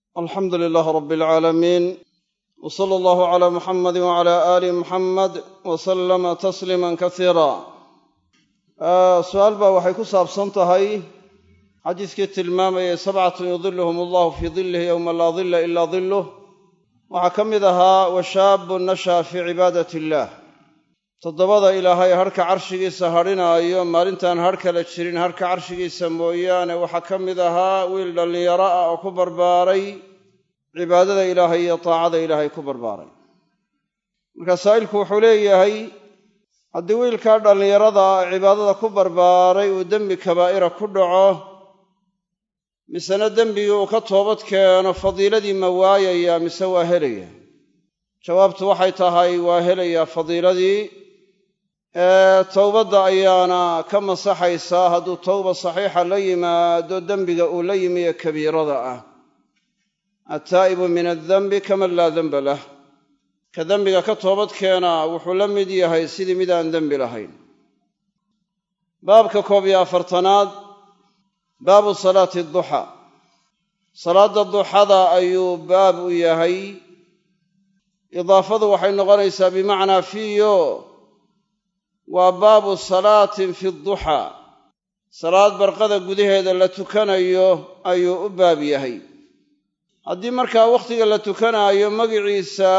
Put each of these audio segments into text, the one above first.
alxamdu lilaahi rabbi alcaalamiin w sala allahu calaa muxamadi wacalaa aali muxamed wa sallama tasliiman kasiira su-aal baa waxay ku saabsan tahay xadiiskii tilmaamayay sabcatun yudiluhum allahu fii dilih yowma laa dilla ilaa diluh waxaa ka mid ahaa washaabun nashaa fii cibaadati illaah toddobada ilaahay harhka carshigiisa hadhinaayo maalintaan hadh kala jirin harhka carshigiisa mooyaane waxaa ka mid ahaa wiil dhallinyaro ah oo ku barbaaray cibaadada ilaahay iyo taacada ilaahay ku barbaaray marka saa'ilku wuxuu leeyahay haddii wiilkaa dhallinyarada cibaadada ku barbaaray uu dembi kabaa'ira ku dhaco misena dembigii uu ka toobad keeno fadiiladii ma waayaya mise waa helaya jawaabtu waxay tahay waa helayaa fadiiladii towbadda ayaana ka masaxaysaa hadduu towba saxiixa la yimaado dembiga uu la yimi ee kabiirada ah attaa'ibu min addenbi kaman laa denba lah ka dembiga ka toobad keena wuxuu la mid yahay sidii mid aan dembi lahayn baabka 41 baabu salaati duxa salaadda duxada ayuu baab u yahay idaafadu waxay noqonaysaa bimacnaa fiiyo waa baabu salaatin fi duxa salaad barqada gudaheeda la tukanayo ayuu u baab yahay haddii markaa wakhtiga la tukanaayo magiciisa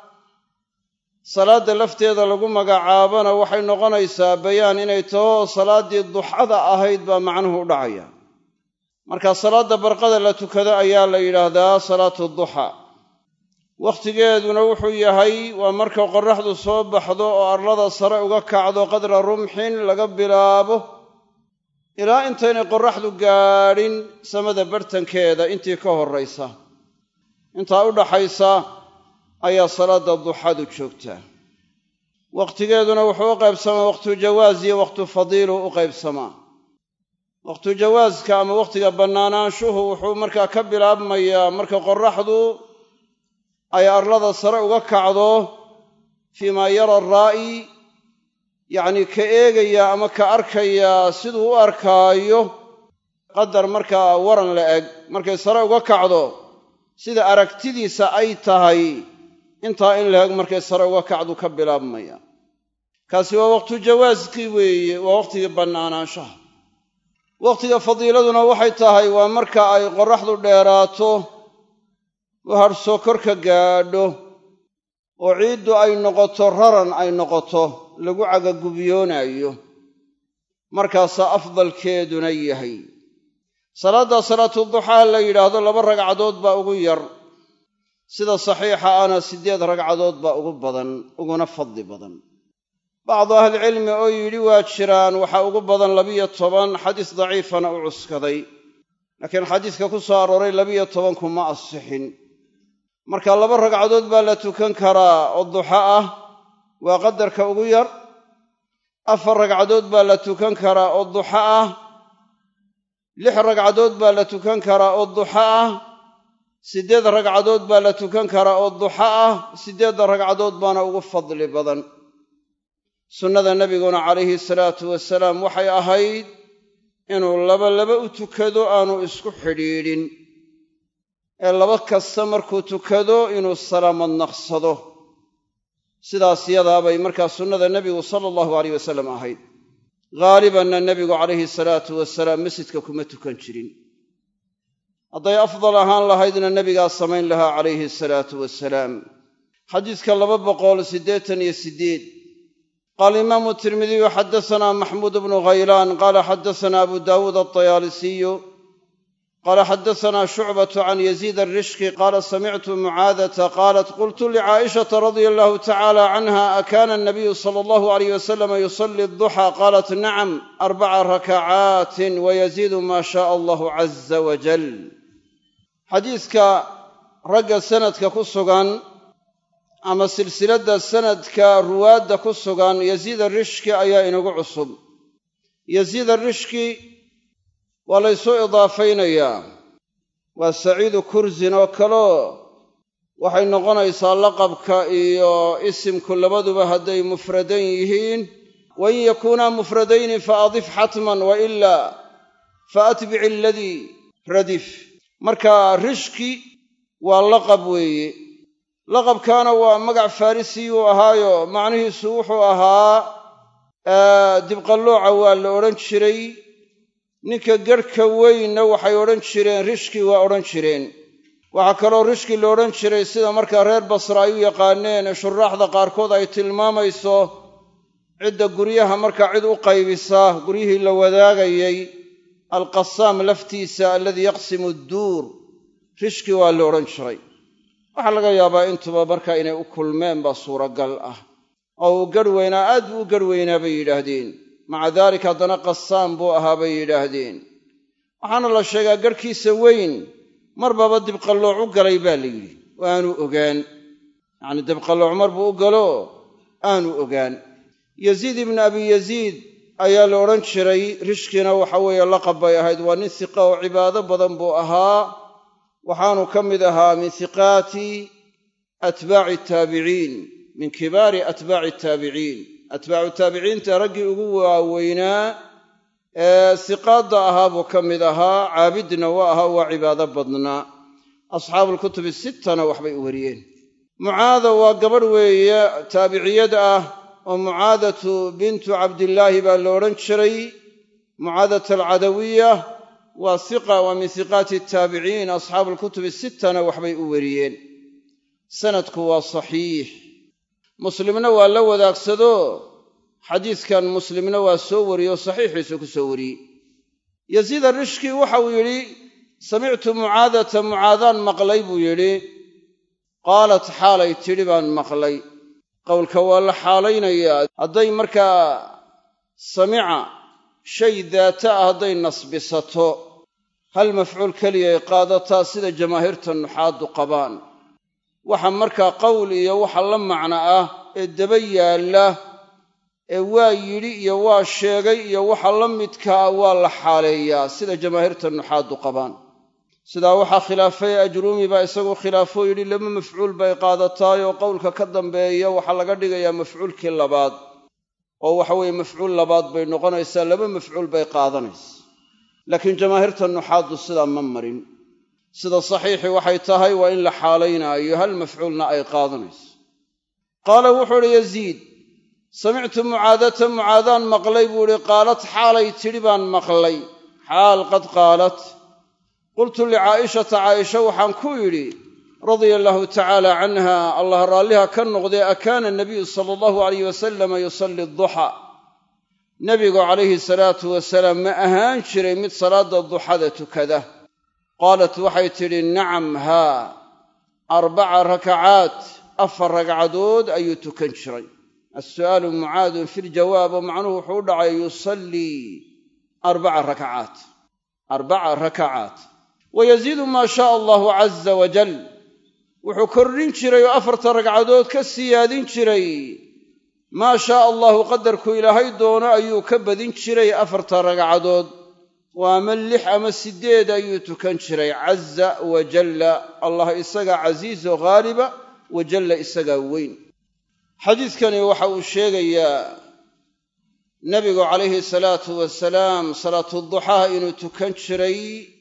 salaadda lafteeda lagu magacaabona waxay noqonaysaa bayaan inay taho salaaddii duxada ahayd baa macnuhu u dhacaya marka salaadda barqada la tukado ayaa la yidhaahdaa salaatu duxa wakhtigeeduna wuxuu yahay waa marka qorraxdu soo baxdo oo arlada sare uga kacdo qadra rumxin laga bilaabo ilaa intaynay qorraxdu gaadhin samada bartankeeda intii ka horraysa intaa u dhaxaysa ayaa salaadda duxadu joogtaa wakhtigeeduna wuxuu u qaybsamaa wakhtu jawaas iyo wakhtu fadiilu u qaybsamaa wakhtu jawaaska ama wakhtiga bannaanaanshuhu wuxuu markaa ka bilaabmayaa marka qorraxdu ay arlada sare uga kacdo fii maa yara araa'i yacnii ka eegaya ama ka arkaya siduu u arkaayo qadar markaa waran la eg markay sare uga kacdo sida aragtidiisa ay tahay intaa in la eg markay sare uga kacdu ka bilaabmaya kaasi waa wakhtu jawaaskii weeye waa wakhtigii bannaanaanshaha wakhtiga fadiiladuna waxay tahay waa marka ay qorraxdu dheeraato oo hadhsoo korka gaadho oo ciiddu ay noqoto raran ay noqoto lagu cagagubyoonayo markaasaa afdalkeeduna yahay salaadda salaatu duxaa la yidhaahdo 2 ragcadood baa ugu yar sida saxiixa ana 8 ragcadood baa ugu badan uguna fadli badan bacdu ahlicilmi oo yidhi waa jiraan waxaa ugu badan 12 xadiis daciifana u cuskaday laakiin xadiiska ku soo arooray 12 kuma asixin marka 2 ragcadood baa la tukan karaa oo duxa ah waa qadarka ugu yar 4 ragcadood baa la tukan karaa oo duxa ah 6 ragcadood baa la tukan karaa oo duxa ah 8 ragcadood baa la tukan karaa oo duxa ah 8 ragcadood baana ugu fadli badan sunnada nebiguna calayhi salaatu wasalaam waxay ahayd inuu 2 u tukado aanu isku xidhiidhin ee 2 kasta markuu tukado inuu salaamad naqsado sidaas yadaabay markaa sunnada nebigu sala allahu alayh wasallam ahayd haalibanna nebigu calayhi salaatu wasalaam masjidka kuma tukan jirin hadday afdal ahaan lahaydna nebigaa samayn lahaa calayhi salaatu wasalaam xadiiska 288 qaala imaamu tirmidiyu xaddasanaa maxmuud bnu khaylaan qaala xaddasanaa abu daawuud altayaalisiyu qaala xaddasanaa shucbatu can yaziid alrishki qaala samictu mucaadata qaalat qultu licaa'ishata radia allahu tacaala canha akaana anabiyu sala allahu alayh wasalama yusalli adduxa qaalat nacam 4 rakacaatin wayaziidu maa shaaa allahu caza wajal xadiiska ragga sanadka ku sugan ama silsiladda sanadka ruwaadda ku sugan yaziid arishki ayaa inagu cusub yaziid arishki waa laysu idaafaynayaa waa saciidu kursin oo kaleo waxay noqonaysaa laqabka iyo isimku labaduba hadday mufradayn yihiin wain yakuunaa mufradayni faadif xatman wailaa faatbic aladii radif marka rishki waa laqab weeye. laqabkaana waa magac farrisiyuu ahaayo macnihiisu wuxuu ahaa dibqallooca waa la odhan jiray. ninka garhka weynna waxay odhan jireen rishki waa odhan jireen. waxaa kaloo rishki la odhan jiray sida markaa reer basra ay u yaqaaneen ee shuraaxda qaarkood ay tilmaamayso cidda guryaha markaa cid u qaybisa guryihii la wadaagayay, alqasaam laftiisa alladii yaqsimu adduur, rishki waa la odhan jiray. waxaa laga yaabaa intuba markaa inay u kulmeen baa suuragal ah, oo uu garh weynaa, aad buu u garh weynaa bay yidhaahdeen. maca daalika haddana qasaam buu ahaa bay yidhaahdeen. waxaana la sheegaa garhkiisa weyn marbaba dibqallooc u galay baa la yidhi, oo aanu ogaan. yacnii dibqallooc mar buu u galo aanu ogaan. yaziid ibnu abi yaziid ayaa la odhan jiray. rishkina waxa weeye laqab bay ahayd. waa nin hiqa oo cibaado badan buu ahaa, waxaanu ka mid ahaa min hiqaati atbaaci taabiciin, min kibaari atbaaci taabiciin. atbaacu taabiciinta raggii ugu waaweynaa ee hiqaadda ahaa buu ka mid ahaa. caabidna waa ahaa, waa cibaado badnaa. asxaabuulkutubi sittana waxbay u wariyeen. mucaada waa gabadh weeye taabiciyad ah, oo mucaadatu bintu cabdillaahi baa la odhan jiray. mucaadat alcadawiya waa hiqa, waa min hiqaati taabiciin. asxaabuulkutubi sittana waxbay u wariyeen. sanadku waa saxiix. muslimna waa la wadaagsado xadiiskan muslimna waa soo wariyey oo saxiixiisu ku soo wariyey. yaziid arishki waxa uu yidhi samictu mucaadata, mucaadaan maqlay buu yidhi. qaalat xaalay tidhi baan maqlay. qowlka waa la xaalaynayaa. hadday markaa samica shay daata ah hadday nasbisato hal mafcuul keliyay qaadataa sida jamaahiirta nuxaadu qabaan. waxa markaa qowl iyo waxa la macno ah ee daba yaalla ee waa yidhi iyo waa sheegay iyo waxa la midkaa waa la xaaleeyaa sida jamaahiirta nuxaadu qabaan. sidaa waxaa khilaafay ajruumi baa isagu khilaafoo yidhi laba mafcuul bay qaadataayoo qowlka ka dambeeya waxaa laga dhigayaa mafcuulkii labaad, oo waxa weeye mafcuul labaad bay noqonaysaa, laba mafcuul bay qaadanaysa. laakiin jamaahiirta nuxaadu sidaa ma marin. sida saxiixi waxay tahay waa in la xaalaynaayo, hal mafcuulna ay qaadanayso. qaala wuxuu idhi yaziid samictu mucaadata, mucaadaan maqlay buu idhi. qaalat xaalay tidhi baan maqlay. xaal qad qaalat. qultu licaa'ishata, caaisha waxaan ku yidhi radia allaahu tacaala canha, allah raalliha ka noqdee, akaana nabiyu sala allahu alayh wasalama yusalli duxaa, nebigu calayhi salaatu wasalaam ma ahaan jiray mid salaadda duxada tukada? qaalat waxay tidhi nacam, haa, 4 rakacaat, 4 ragcadood ayuu tukan jiray. assu'aalu mucaadun fi ljawaab, oo macnuhu wuxuu u dhacay yusallii 4 rakacaat, 4 rakacaat. wayaziidu maa shaaa allahu caza wajal, wuxuu kordhin jiray oo 4 ragcadood ka siyaadin jiray maa shaaa allahu, qadarku ilaahay doono ayuu ka badin jiray 4 ragcadood. waa ama 6 ama 8 ayuu tukan jiray. caza wajalla, allah isagaa casiizo ghaaliba, wajalla isagaa weyn. xadiidkani waxa uu sheegayaa nebigu calayhi salaatu wasalaam salaatu duxaha inuu tukan jiray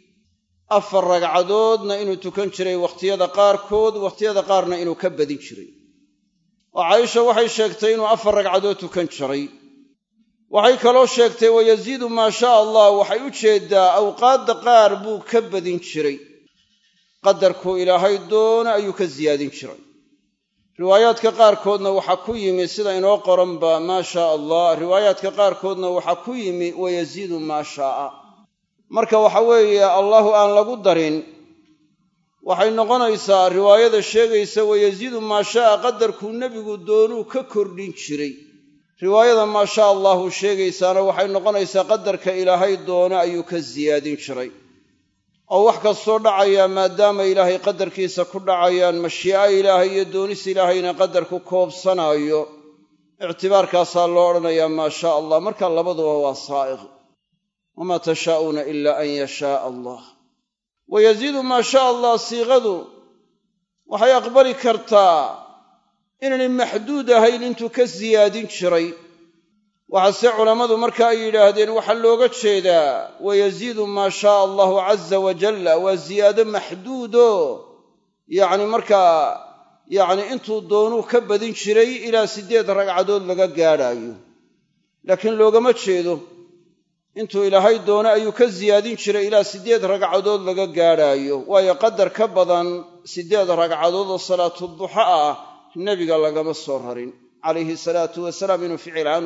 4 ragcadoodna inuu tukan jiray wakhtiyada qaarkood, wakhtiyada qaarna inuu ka badin jiray. oo caaisha waxay sheegtay inuu 4 ragcadood tukan jiray. waxay kaloo sheegtay wayaziidu maa shaa allah, waxay u jeeddaa awqaadda qaar buu ka badin jiray, qadarkuu ilaahay doono ayuu ka siyaadin jiray. riwaayaadka qaarkoodna waxaa ku yimi sida inoo qoranba maa shaa allah, riwaayaadka qaarkoodna waxaa ku yimi wayaziidu maa shaaa. marka waxa weeye allahu aan lagu darin, waxay noqonaysaa riwaayada sheegaysa wayaziidu maa shaaa, qadarkuu nebigu doonuu ka kordhin jiray. riwaayada maa shaa allahu sheegaysaana waxay noqonaysaa qadarka ilaahay doono ayuu ka siyaadin jiray. oo wax kastoo dhacaya maadaama ilaahay qadarkiisa ku dhacayaan, mashii'a ilaahay iyo doonis ilaahayna qadarku koobsanaayo, ictibaarkaasaa loo odhanayaa maa shaa allah. marka labaduba waa saa'iq. wamaa tashaa'uuna ilaa an yashaaa allah. wayaziidu maa shaa allah siiqadu waxay aqbali kartaa inaanay maxduud ahayn intuu ka siyaadin jiray. waxaase culammadu marka ay yidhaahdeen waxaa looga jeedaa wayaziidu maa shaaa allahu caza wajalla, waa siyaado maxduudo yacni markaa yacni intuu doonuu ka badin jiray ilaa 8 ragcadood laga gaadhaayo laakiin loogama jeedo intuu ilaahay doono ayuu ka siyaadin jiray ilaa 8 ragcadood laga gaadhaayo waayo qadar ka badan 8 ragcadood oo salaatu duxa ah nebiga lagama soo rarin calayhi salaatu wasalaam inuu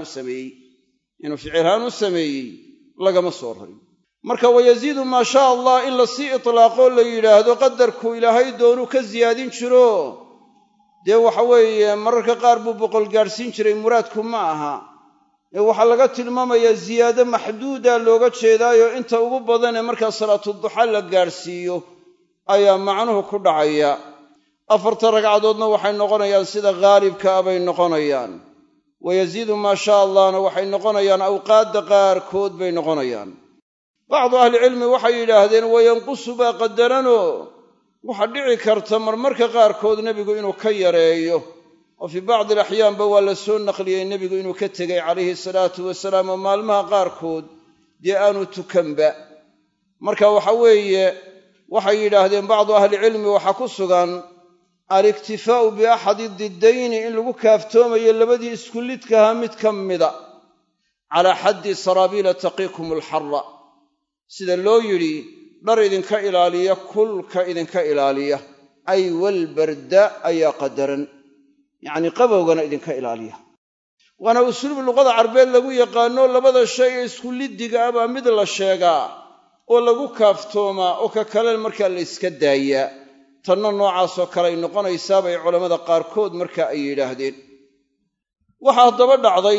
ficilhaan u sameeyey lagama soo rarin marka wayaziidu maa shaa allah in lasii itlaaqoo la yidhaahdo qadarku ilaahay doonuu ka siyaadin jiro dee waxa weeye mararka qaar buu boqol gaadhsiin jiray muraadku ma aha ee waxaa laga tilmaamayaa ziyaado maxduuda looga jeedaayo inta ugu badan ee markaa salaatu duxa la gaadhsiiyo ayaa macnuhu ku dhacaya 4 ragcadoodna waxay noqonayaan sida haalibka ah bay noqonayaan wayaziidu maa shaa allahna waxay noqonayaan awqaadda qaarkood bay noqonayaan bacdu ahlicilmi waxay yidhaahdeen wayanqusu baa qadaranoo waxaa dhici karta marmarka qaarkood nebigu inuu ka yareeyo oo fii bacdi alaxyaanba waa la soo naqliyey nebigu inuu ka tegey calayhi salaatu wasalaam oo maalmaha qaarkood dee aanu tukanba marka waxa weeye waxay yidhaahdeen bacdu ahlicilmi waxaa ku sugan aliktifaa'u biaxadi diddayni in lagu kaaftoomayo labadii isku lidkaha mid ka mida calaa xaddi saraabiila taqiikum alxarra sida loo yidhi dhar idinka ilaaliya kulka idinka ilaaliya ay walbarda ayaa qadaran yacnii qabowgana idinka ilaaliya waana usluub luqada carbeed lagu yaqaano labada shay ee isku liddiga ah baa mid la sheegaa oo lagu kaaftoomaa oo ka kale markaa la yska daayaa tanna noocaasoo kale ay noqonaysaa bay culammada qaarkood markaa ay yidhaahdeen waxaa haddaba dhacday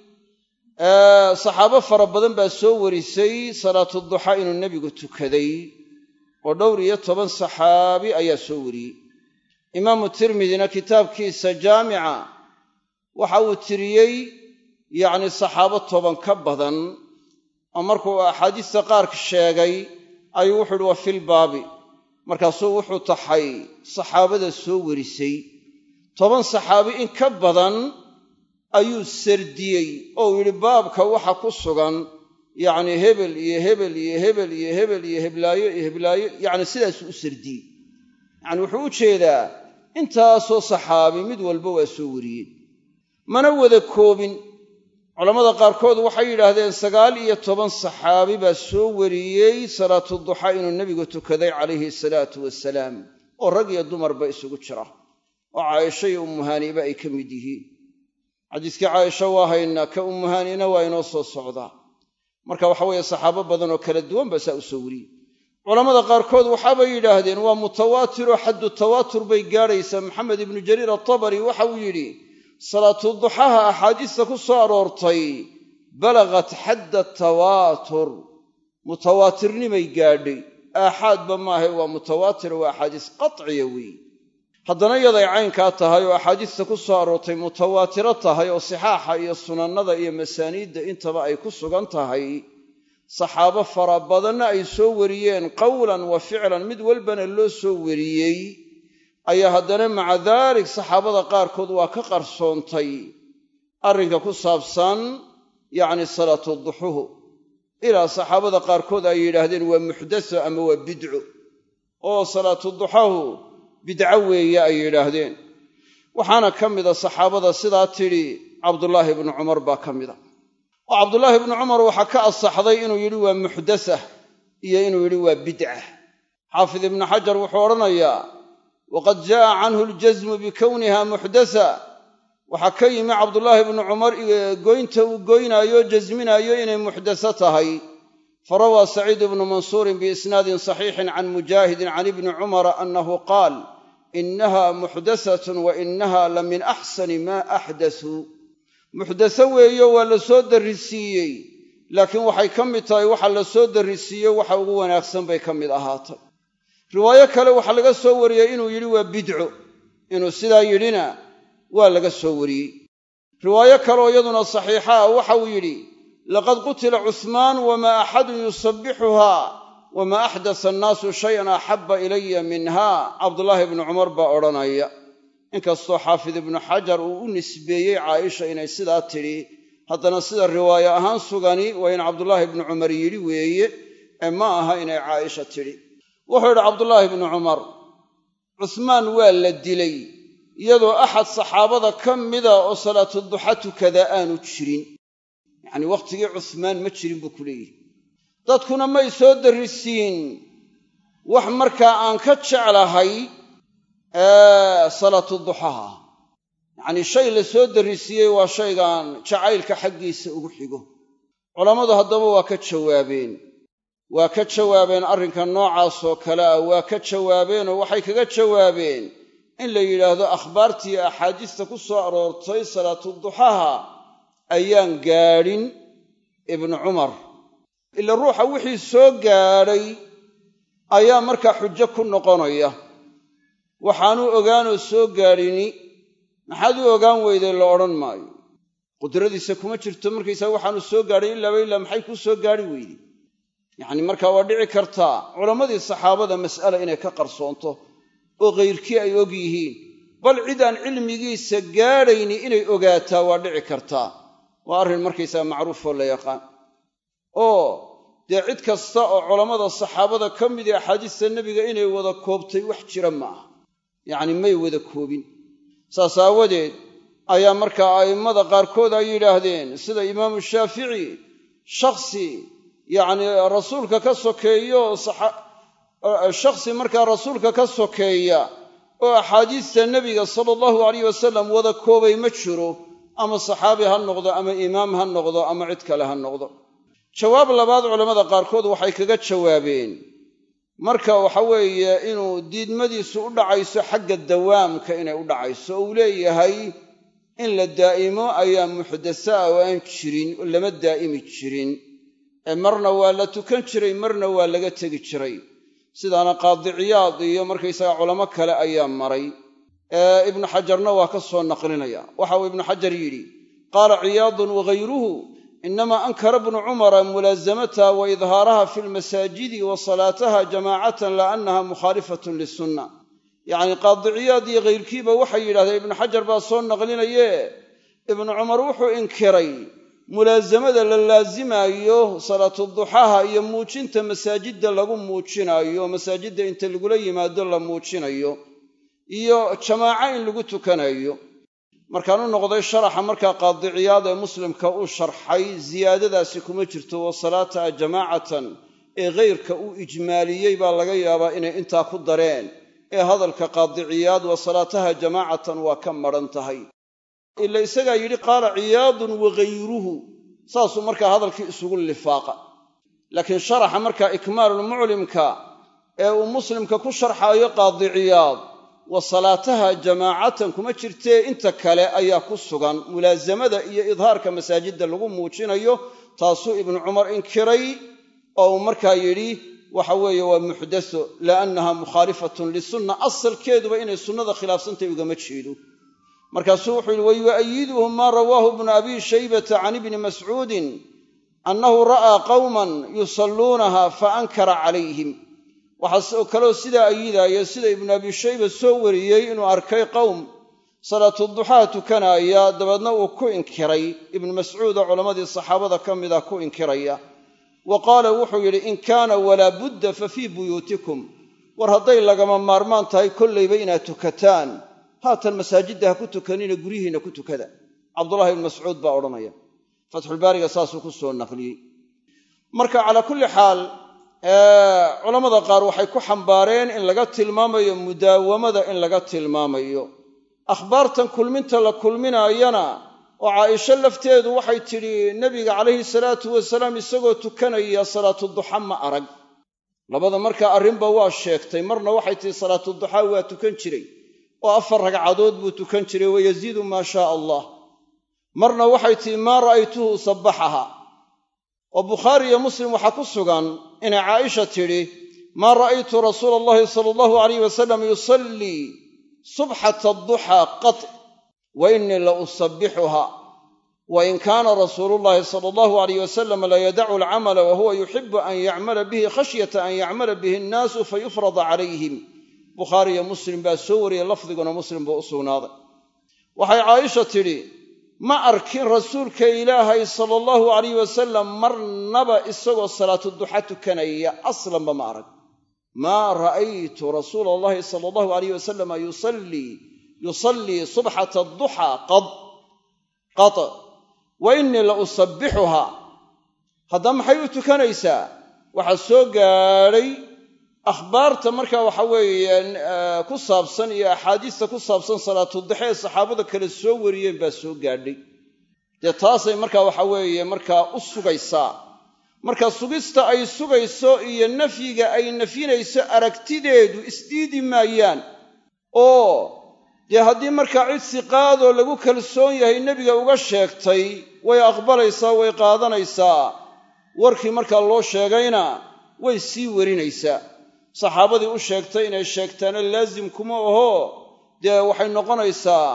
saxaabo fara badan baa soo warisay salaatu duxa inuu nebigu tukaday oo 12 saxaabi ayaa soo wariyey imaamu tirmidina kitaabkiisa jaamica waxa uu tiriyey yacni saxaabo 10 ka badan oo markuu axaadiista qaarka sheegay ayuu wuxuu uhi wa filbaabi markaasuu wuxuu taxay saxaabada soo warisay 10 saxaabi in ka badan ayuu sardiyey oo uu yidhi baabka waxa ku sugan yacni hebel iyo hebel iyo hebel iyo hebel iyo heblaayo iyo heblaayo yacni sidaasuu u sardiyey yacni wuxuu u jeedaa intaasoo saxaabi mid walba waa soo wariyeen mana wada koobin culammada qaarkood waxay yidhaahdeen 19 saxaabi baa soo wariyey salaatu duxa inuu nebigu tukaday calayhi salaatu wasalaam oo rag iyo dumarba isugu jira oo caaisha iyo ummuhaaniba ay ka mid yihiin xadiiskii caaisha waa haynaa ka ummuhaanina waa inoo soo socdaa marka waxa weeye saxaabo badan oo kala duwan baa saa u soo wariyey culammada qaarkood waxaabay yidhaahdeen waa mutawaatiroo xaddu tawaatur bay gaadhaysaa maxamed ibnu jariir atabari waxa uu yidhi salaatu duxaha axaadiista ku soo aroortay balagat xadda tawaatur mutawaatirnimay gaadhay aaxaadba maahay waa mutawaatir waa axaadiis qatciya weeye haddana iyaday caynkaa tahay oo axaadiista ku soo aroortay mutawaatiro tahay oo sixaaxa iyo sunannada iyo masaaniidda intaba ay ku sugan tahay saxaabo fara badanna ay soo wariyeen qowlan wa ficlan mid walbana loo soo wariyey ayaa haddana maca daalik saxaabada qaarkood waa ka qarsoontay arrinka ku saabsan yacni salaatu duxuhu ilaa saxaabada qaarkood ay yidhaahdeen waa muxdatho ama waa bidco oo salaatu duxahu bidco weeye ay yidhaahdeen waxaana ka mida saxaabada sidaa tidhi cabdullaahi ibnu cumar baa ka mida oo cabdullaahi ibnu cumar waxaa ka asaxday inuu yidhi waa muxdatha iyo inuu yidhi waa bidca xaafid ibnu xajar wuxuu odhanayaa waqad jaa'a canhu aljasmu bikowniha muxdatha waxaa ka yimi cabdullaahi ibnu cumar goynta uu goynaayo jasminaayo inay muxdatho tahay farawaa saciid ibnu mansuurin biisnaadin saxiixin can mujaahidin can ibni cumara annahu qaal inaha muxdathatun wa inaha la min axsani maa axdathuu muxdatho weeyo waa la soo darrisiiyey laakiin waxay ka mid tahay waxa la soo darrisiiyo waxa ugu wanaagsan bay ka mid ahaatay riwaayo kale waxaa laga soo wariyey inuu yidhi waa bidco inuu sidaa yidhina waa laga soo wariyey riwaayo kaleoo iyaduna saxiixa ah waxa uu yidhi laqad qutila cuhmaan wamaa axadun yusabbixuhaa wamaa axdatha annaasu shayan axabba ilaya minha cabdullaahi ibnu cumar baa odhanaya inkastoo xaafid ibnu xajar uu u nisbeeyey caaisha inay sidaa tidhi haddana sida riwaayo ahaan sugani waa in cabdullaahi ibnu cumar yidhi weeye ee ma aha inay caaisha tidhi wuxuu yidhi cabdullaahi ibnu cumar cuhmaan waa la dilay iyadoo axad saxaabada ka mida oo salaatuduxa tukada aanu jirin yacnii wakhtigii cuhmaan ma jirin buu ku leeyahy dadkuna may soo darrisiin wax markaa aan ka jeclahay salaatuduxaha yacnii shay la soo darrisiiyey waa shaygaan jacaylka xaggiisa ugu xigo culammadu haddaba waa ka jawaabeen arrinka noocaasoo kale ah waa ka jawaabeenoo waxay kaga jawaabeen in la yidhaahdo akhbaartii axaadiista ku soo aroortay salaatuduxaha ayaan gaadhin ibnu cumar ila ruuxa wixii soo gaadhay ayaa markaa xujo ku noqonaya waxaanuu ogaanoo soo gaadhini maxaad u ogaan weyday la odhan maayo qudradiisa kuma jirto markaysaa waxaanu soo gaadhay ilaaba ilaa maxay kuu soo gaadhi weyday yacni markaa waa dhici kartaa culammadii saxaabada mas'ala inay ka qarsoonto oo kayrkii ay og yihiin bal cid aan cilmigiisa gaadhayni inay ogaataa waa dhici kartaa waa arrin markaysaa macruufoo la yaqaan oo dee cid kasta oo culammada saxaabada ka mid ee axaadiista nebiga inay wada koobtay wax jira ma aha yacni may wada koobin saas aawadeed ayaa markaa a'immada qaarkood ay yidhaahdeen sida imaamu shaafici shakhsi yacnii rasuulka ka sokeeyo shakhsi markaa rasuulka ka sokeeya oo axaadiista nebiga sala allahu alayh wasalam wada koobay ma jiro ama saxaabi ha noqdo ama imaam ha noqdo ama cid kale ha noqdo jawaab labaad culammada qaarkood waxay kaga jawaabeen marka waxa weeye inuu diidmadiisu u dhacayso xagga dawaamka inay u dhacayso oo uu leeyahay in la daa'imo ayaa muxdasa ah oo aan jirin oo lama daa'imi jirin ee marna waa la tukan jiray marna waa laga tegi jiray sidaana qaadiciyaad iyo markaysaga culamo kale ayaa maray ibnu xajarna waa ka soo naqlinaya waxa uu ibnu xajar yidhi qaala ciyaadun wagayruhu inama ankara bnu cumara mulaasamataha wa idhaaraha fi lmasaajidi wa salaataha jamaacatan la annaha mukhaalifatun lisunna yacnii qaadiciyaad iyo kayrkiiba waxay yidhahdeen ibnu xajar baa soo naqlinaye ibnu cumar wuxuu inkiray mulaasamada la laasimaayo salaatuduxaha iyo muujinta masaajidda lagu muujinaayo masaajidda inta lagula yimaado la muujinayo iyo jamaaco in lagu tukanayo markaan u noqday sharaxa markaa qaadiciyaad ee muslimka uu sharxay ziyaadadaasi kuma jirto wa salaataha jamaacatan ee kayrka uu ijmaaliyey baa laga yaabaa inay intaa ku dareen ee hadalka qaadiciyaad wa salaataha jamaacatan waa ka madhan tahay ila isagaa yidhi qaala ciyaadun wagayruhu saasuu markaa hadalkii isugu lifaaqa laakiin sharaxa markaa ikmaalulmuclimka ee uu muslimka ku sharxaayo qaadiciyaad wa salaataha jamaacatan kuma jirtee inta kale ayaa ku sugan mulaasamada iyo idhaarka masaajidda lagu muujinayo taasuu ibnu cumar inkiray oo uu markaa yidhi waxa weeye waa muxdatho liannaha mukhaalifatun lisunna asalkeeduba inay sunnada khilaafsantahy ugama jeedo markaasuu wuxuu yidhi wayu'ayiduhu maa rawaahu ibnu abi shaybata can ibni mascuudin annahu ra'aa qawman yusalluunaha fa ankara calayhim waxaa kaloo sidaa ayidaaya sida ibnu abi shayba soo wariyey inuu arkay qowm salaatuduxaha tukanaaya dabeedna uu ku inkiray ibnu mascuud oo culammadii saxaabada ka mid ah ku inkiraya wa qaala wuxuu yidhi in kaana walaa budda fa fii buyuutikum war hadday lagama maarmaan tahay kollayba inaad tukataan haatan masaajidda ha ku tukanina guryihiinna ku tukada cabdullahi ibnu mascuud baa odhanaya fatxulbaariga saasuu ku soo naqliyey marka calaa kulli xaal culammada qaar waxay ku xambaareen in laga tilmaamayo mudaawamada in laga tilmaamayo akhbaartan kulminta la kulminaayana oo caaisho lafteedu waxay tidhi nebiga calayhi salaatu wasalaam isagoo tukanaya salaatuduxa ma arag labada markaa arrinba waa sheegtay marna waxay tihi salaatuduxa waa tukan jiray oo 4 ragcadood buu tukan jiray wayaziidu maa shaa allah marna waxay tihi maa ra'aytuhu sabbaxaha oo bukhaari iyo muslim waxaa ku sugan inay caaisha tidhi maa ra'aytu rasuula allahi sala allahu alayh wasalam yusallii subxata adduxaa qat wa innii la usabbixuha wa in kaana rasuulu llahi sala allahu alayh wasalam la yadacu alcamala wa huwa yuxibu an yacmala bihi khashyata an yacmala bihi annaasu fayufrada calayhim bukhaari iyo muslim baa soo wariyey lafdiguna muslim buu u sugnaaday waxay caaisha tidhi ma arkin rasuulka ilaahay sala allahu alayh wasalam marnaba isagoo salaatuduxa tukanaya aslanba ma arag maa ra'aytu rasuula allahi sala allahu alayh wasalam yusallii subxata adduxaa qad wa innii la usabbixuhaa. hadda maxay u tukanaysaa? waxaa soo gaadhay akhbaarta markaa waxa weeyaan ku saabsan iyo axaadiista ku saabsan salaatuduxa ee saxaabada kale soo wariyeen baa soo gaadhay. dee taasay markaa waxa weeye markaa u sugaysaa. marka sugista ay sugayso iyo nafyiga ay nafyinayso aragtideedu isdiidi maayaan. oo dee haddii markaa cid siqaadoo lagu kalsoon yahay nebiga uga sheegtay way aqbalaysaa, way qaadanaysaa. warkii markaa loo sheegayna way sii warinaysaa. saxaabadii u sheegtay inay sheegtaana laazim kuma aho dee waxay noqonaysaa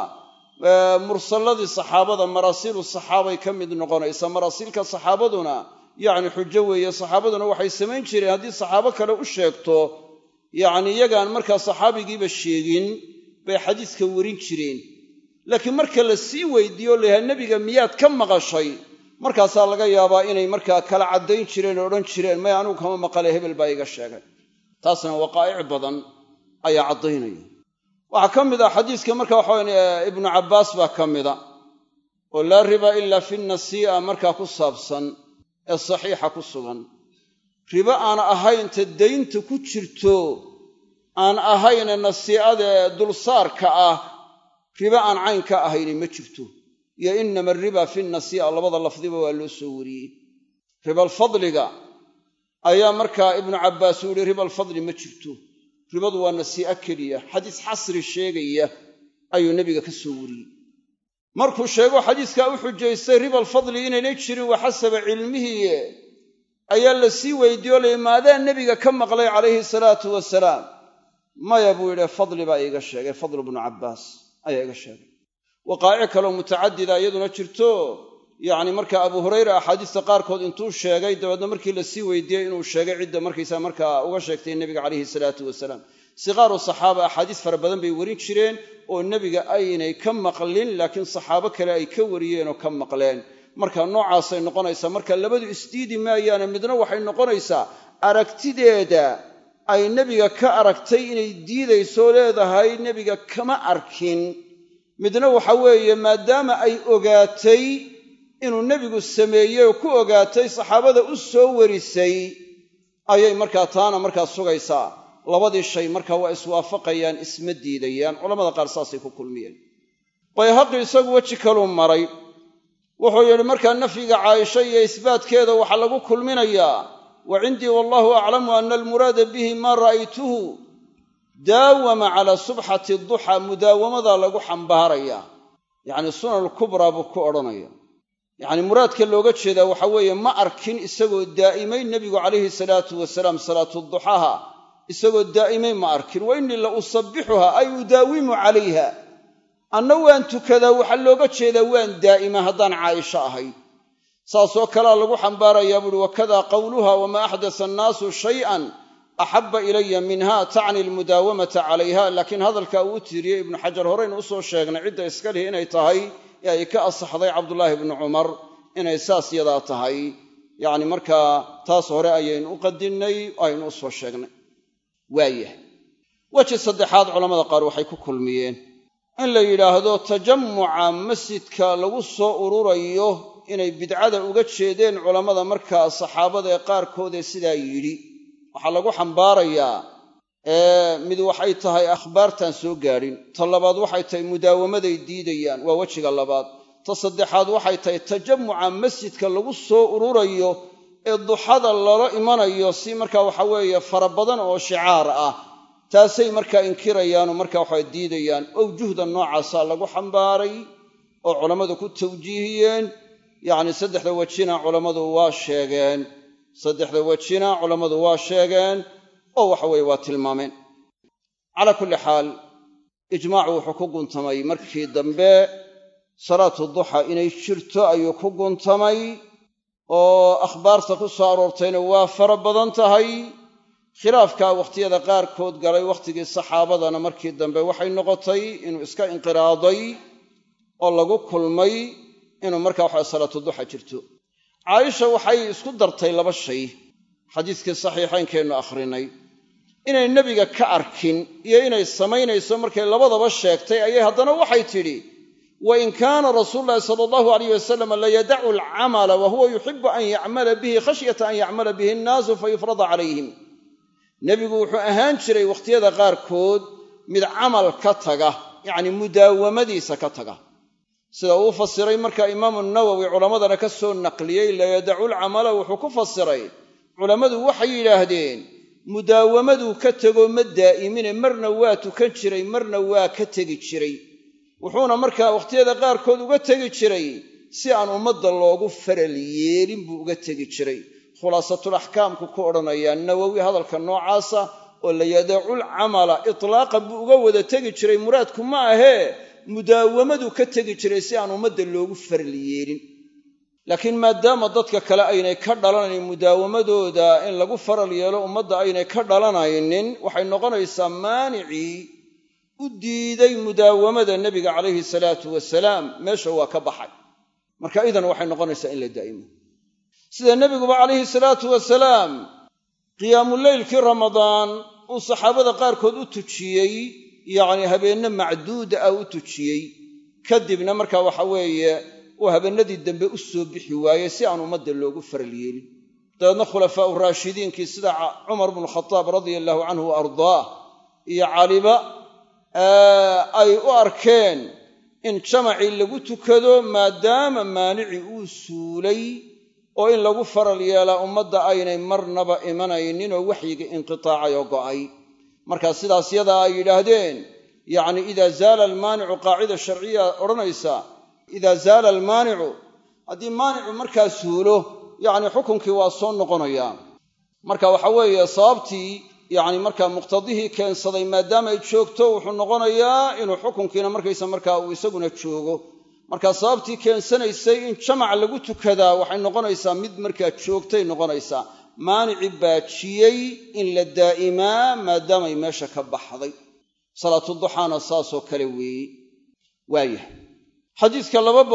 mursalladii saxaabada, maraasiilu saxaabay ka mid noqonaysaa. maraasiilka saxaabaduna yacni xujo weeye. saxaabaduna waxay samayn jireen haddii saxaabo kale u sheegto yacni iyagaan markaa saxaabigiiba sheegin bay xadiiska warin jireen. laakiin marka la sii weydiiyo layahay nebiga miyaad ka maqashay, markaasaa laga yaabaa inay markaa kala caddayn jireen oo odhan jireen maya anigu kama maqale, hebel baa iga sheegay. taasna waqaa'ic badan ayaa caddaynaya. waxaa ka mid ah xadiiska marka waxaa ibnu cabbaas baa ka mida oo laa riba ilaa fi nasii'a markaa ku saabsan ee saxiixa ku sugan. ribo aan ahayn ta daynta ku jirto, aan ahayne nasii'ada dulsaarka ah, ribo aan cayn ka ahayni ma jirto. iyo inama ariba fi nasii'a labada lafdiba waa loo soo wariyey. ribalfadliga ayaa markaa ibnu cabbaas uu yihi ribalfadli ma jirto, ribadu waa nasii'a keliya. xadiis xasri sheegaya ayuu nebiga ka soo wariyey. markuu sheego xadiiskaa u xujaystay ribalfadli inaynay jirin wa xasaba cilmihi ayaa la sii weydiiyo lay maadaa nebiga ka maqlay calayhi salaatu wasalaam. maya buu yidhi fadli baa iiga sheegay, fadlu bnu cabbaas ayaa iga sheegay. waqaa'ic kaloo mutacadida iyaduna jirto yacni markaa abu hurayra axaadiista qaarkood intuu sheegay dabeedna markii la sii weydiiyey inuu sheegay cidda markaysaa markaa uga sheegtay nebiga calayhi salaatu wasalaam. siqaaru saxaaba axaadiis fara badan bay warin jireen oo nebiga aynay ka maqlin, laakiin saxaabo kale ay ka wariyeen oo ka maqleen. marka noocaasay noqonaysaa. marka labadu isdiidi maayaane midna waxay noqonaysaa aragtideeda ay nebiga ka aragtay inay diidayso leedahay nebiga kama arkin. midna waxa weeye maadaama ay ogaatay inuu nebigu sameeyey oo ku ogaatay saxaabada u soo warisay ayay markaa taana markaa sugaysaa. labadii shay markaa waa iswaafaqayaan, isma diidayaan. culamada qaar saasay ku kulmiyeen. bayhaqi isagu weji kaluu maray. wuxuu yidhi markaa nafyiga caaisha iyo isbaatkeeda waxaa lagu kulminayaa wa cindii wallahu aclamu ana almuraada bihi maa ra'aytuhu daawama calaa subxati duxa. mudaawamadaa lagu xambaarayaa, yacni sunan kubraa buu ku odhanaya. yacni muraadka looga jeedaa waxa weeye ma arkin isagoo daa'imay nebigu calayhi salaatu wasalaam salaatuduxaha isagoo daa'imay ma arkin. wa innii la usabbixuha ay udaawimu calayha. anna waan tukadaa waxaa looga jeedaa waan daa'ima haddaan caaisho ahay. saasoo kalea lagu xambaarayaa buuhi wakadaa qawluha wamaa axdasa annaasu shay'an axabba ilaya minha tacni almudaawamata calayha. laakiin hadalkaa uu u tiiriyey ibnu xajar horeynu u soo sheegnay cidda iska lihi inay tahay ee ay ka asaxday cabdullaahi ibnu cumar inay saas yadaa tahay. yacni markaa taas hore ayaynu u qadinnay oo aynu u soo sheegnay. waayah weji saddexaad culammada qaar waxay ku kulmiyeen in la yidhaahdo tajammuca masjidka lagu soo ururayo inay bidcada uga jeedeen culammada markaa saxaabada ee qaarkoodee sidaa yidhi. waxaa lagu xambaarayaa mid waxay tahay akhbaartaan soo gaadhin. ta labaad waxay tahay mudaawamaday diidayaan, waa wejiga labaad. ta saddexaad waxay tahay tajammuca masjidka lagu soo ururayo ee duxada lala imanayo si markaa waxa weeye fara badan oo shicaar ah, taasay markaa inkirayaanoo markaa waxay diidayaan. awjuhda noocaasaa lagu xambaaray oo culammadu ku tawjiihiyeen. yacni saddexda wejina culammadu waa sheegeen oo waxa weeye waa tilmaameen. calaa kulli xaal ijmaacu wuxuu ku guntamay markii dambe salaatu duxa inay jirto ayuu ku guntamay, oo akhbaarta ku soo aroortayna waa fara badan tahay. khilaafkaa wakhtiyada qaarkood galay wakhtigii saxaabadana markii dambe waxay noqotay inuu iska inqiraaday oo lagu kulmay inuu markaa waxa salaatu duxa jirto. caaisha waxay isku dartay laba shay xadiiskii saxiixaynkeennu akhrinay. inay nebiga ka arkin iyo inay samaynayso markay labadaba sheegtay ayay haddana waxay tidhi wain kaana rasuulu llahi sala allahu alayh wasalam layadacu alcamala wa huwa yuxibu an yacmala bihi khashyata an yacmala bihi annaasu fayufrada calayhim nebigu wuxuu ahaan jiray wakhtiyada qaarkood mid camal ka taga yacni mudaawamadiisa ka taga sida uu fasiray marka imaamu nawowi culammadana ka soo naqliyey layadacu lcamala wuxuu ku fasiray culammadu waxay yidhaahdeen mudaawamaduu ka tego ma daa'imine marna waa tukan jiray marna waa ka tegi jiray wuxuuna markaa wakhtiyada qaarkood uga tegi jiray si aan ummadda loogu faral yeelin buu uga tegi jiray khulaasatul axkaamku ku odhanayaa nawowi hadalka noocaasa oo layadacuul camala itlaaqan buu uga wada tegi jiray muraadku ma ahee mudaawamaduu ka tegi jiray si aan ummadda loogu faral yeelin laakiin maadaama dadka kale aynay ka dhalanayn mudaawamadooda in lagu faral yeelo ummadda aynay ka dhalanaynin waxay noqonaysaa maanicii u diiday mudaawamada nebiga calayhi salaatu wasalaam meesha waa ka baxay marka idan waxay noqonaysaa in la daa'imo sida nebiguba calayhi salaatu wasalaam qiyaamuleylkii ramadaan uu saxaabada qaarkood u tujiyey yacni habeenno macduuda ah u tujiyey kadibna marka waxa weeye uu habeenadii dambe u soo bixi waayey si aan ummadda loogu faral yeelin dabeedna khulafaa'u raashidiinkii sida cumar bnu khataab radia allahu canhu wa ardaah iyo caliba ay u arkeen in jamacii lagu tukado maadaama maanici uu suulay oo in lagu faral yeelaa ummadda aynay marnaba imanaynin oo waxyiga inqitaacay oo go'ay markaa sidaas yadaa ay yidhaahdeen yacni idaa zaala almaanicu qaacida sharciya odhanaysa idaa zaala almaanicu haddii maanicu markaa suulo yacni xukunkii waa soo noqonayaa marka waxa weeye sababtii yacni markaa muqtadihii keensaday maadaama ay joogto wuxuu noqonayaa inuu xukunkiina markaysa markaa uu isaguna joogo markaa sababtii keensanaysay in jamac lagu tukadaa waxay noqonaysaa mid markaa joogtay noqonaysaa maanici baajiyey in la daa'imaa maadaamay meesha ka baxday salaatuduxaana saasoo kale weeye waayahay xadiidka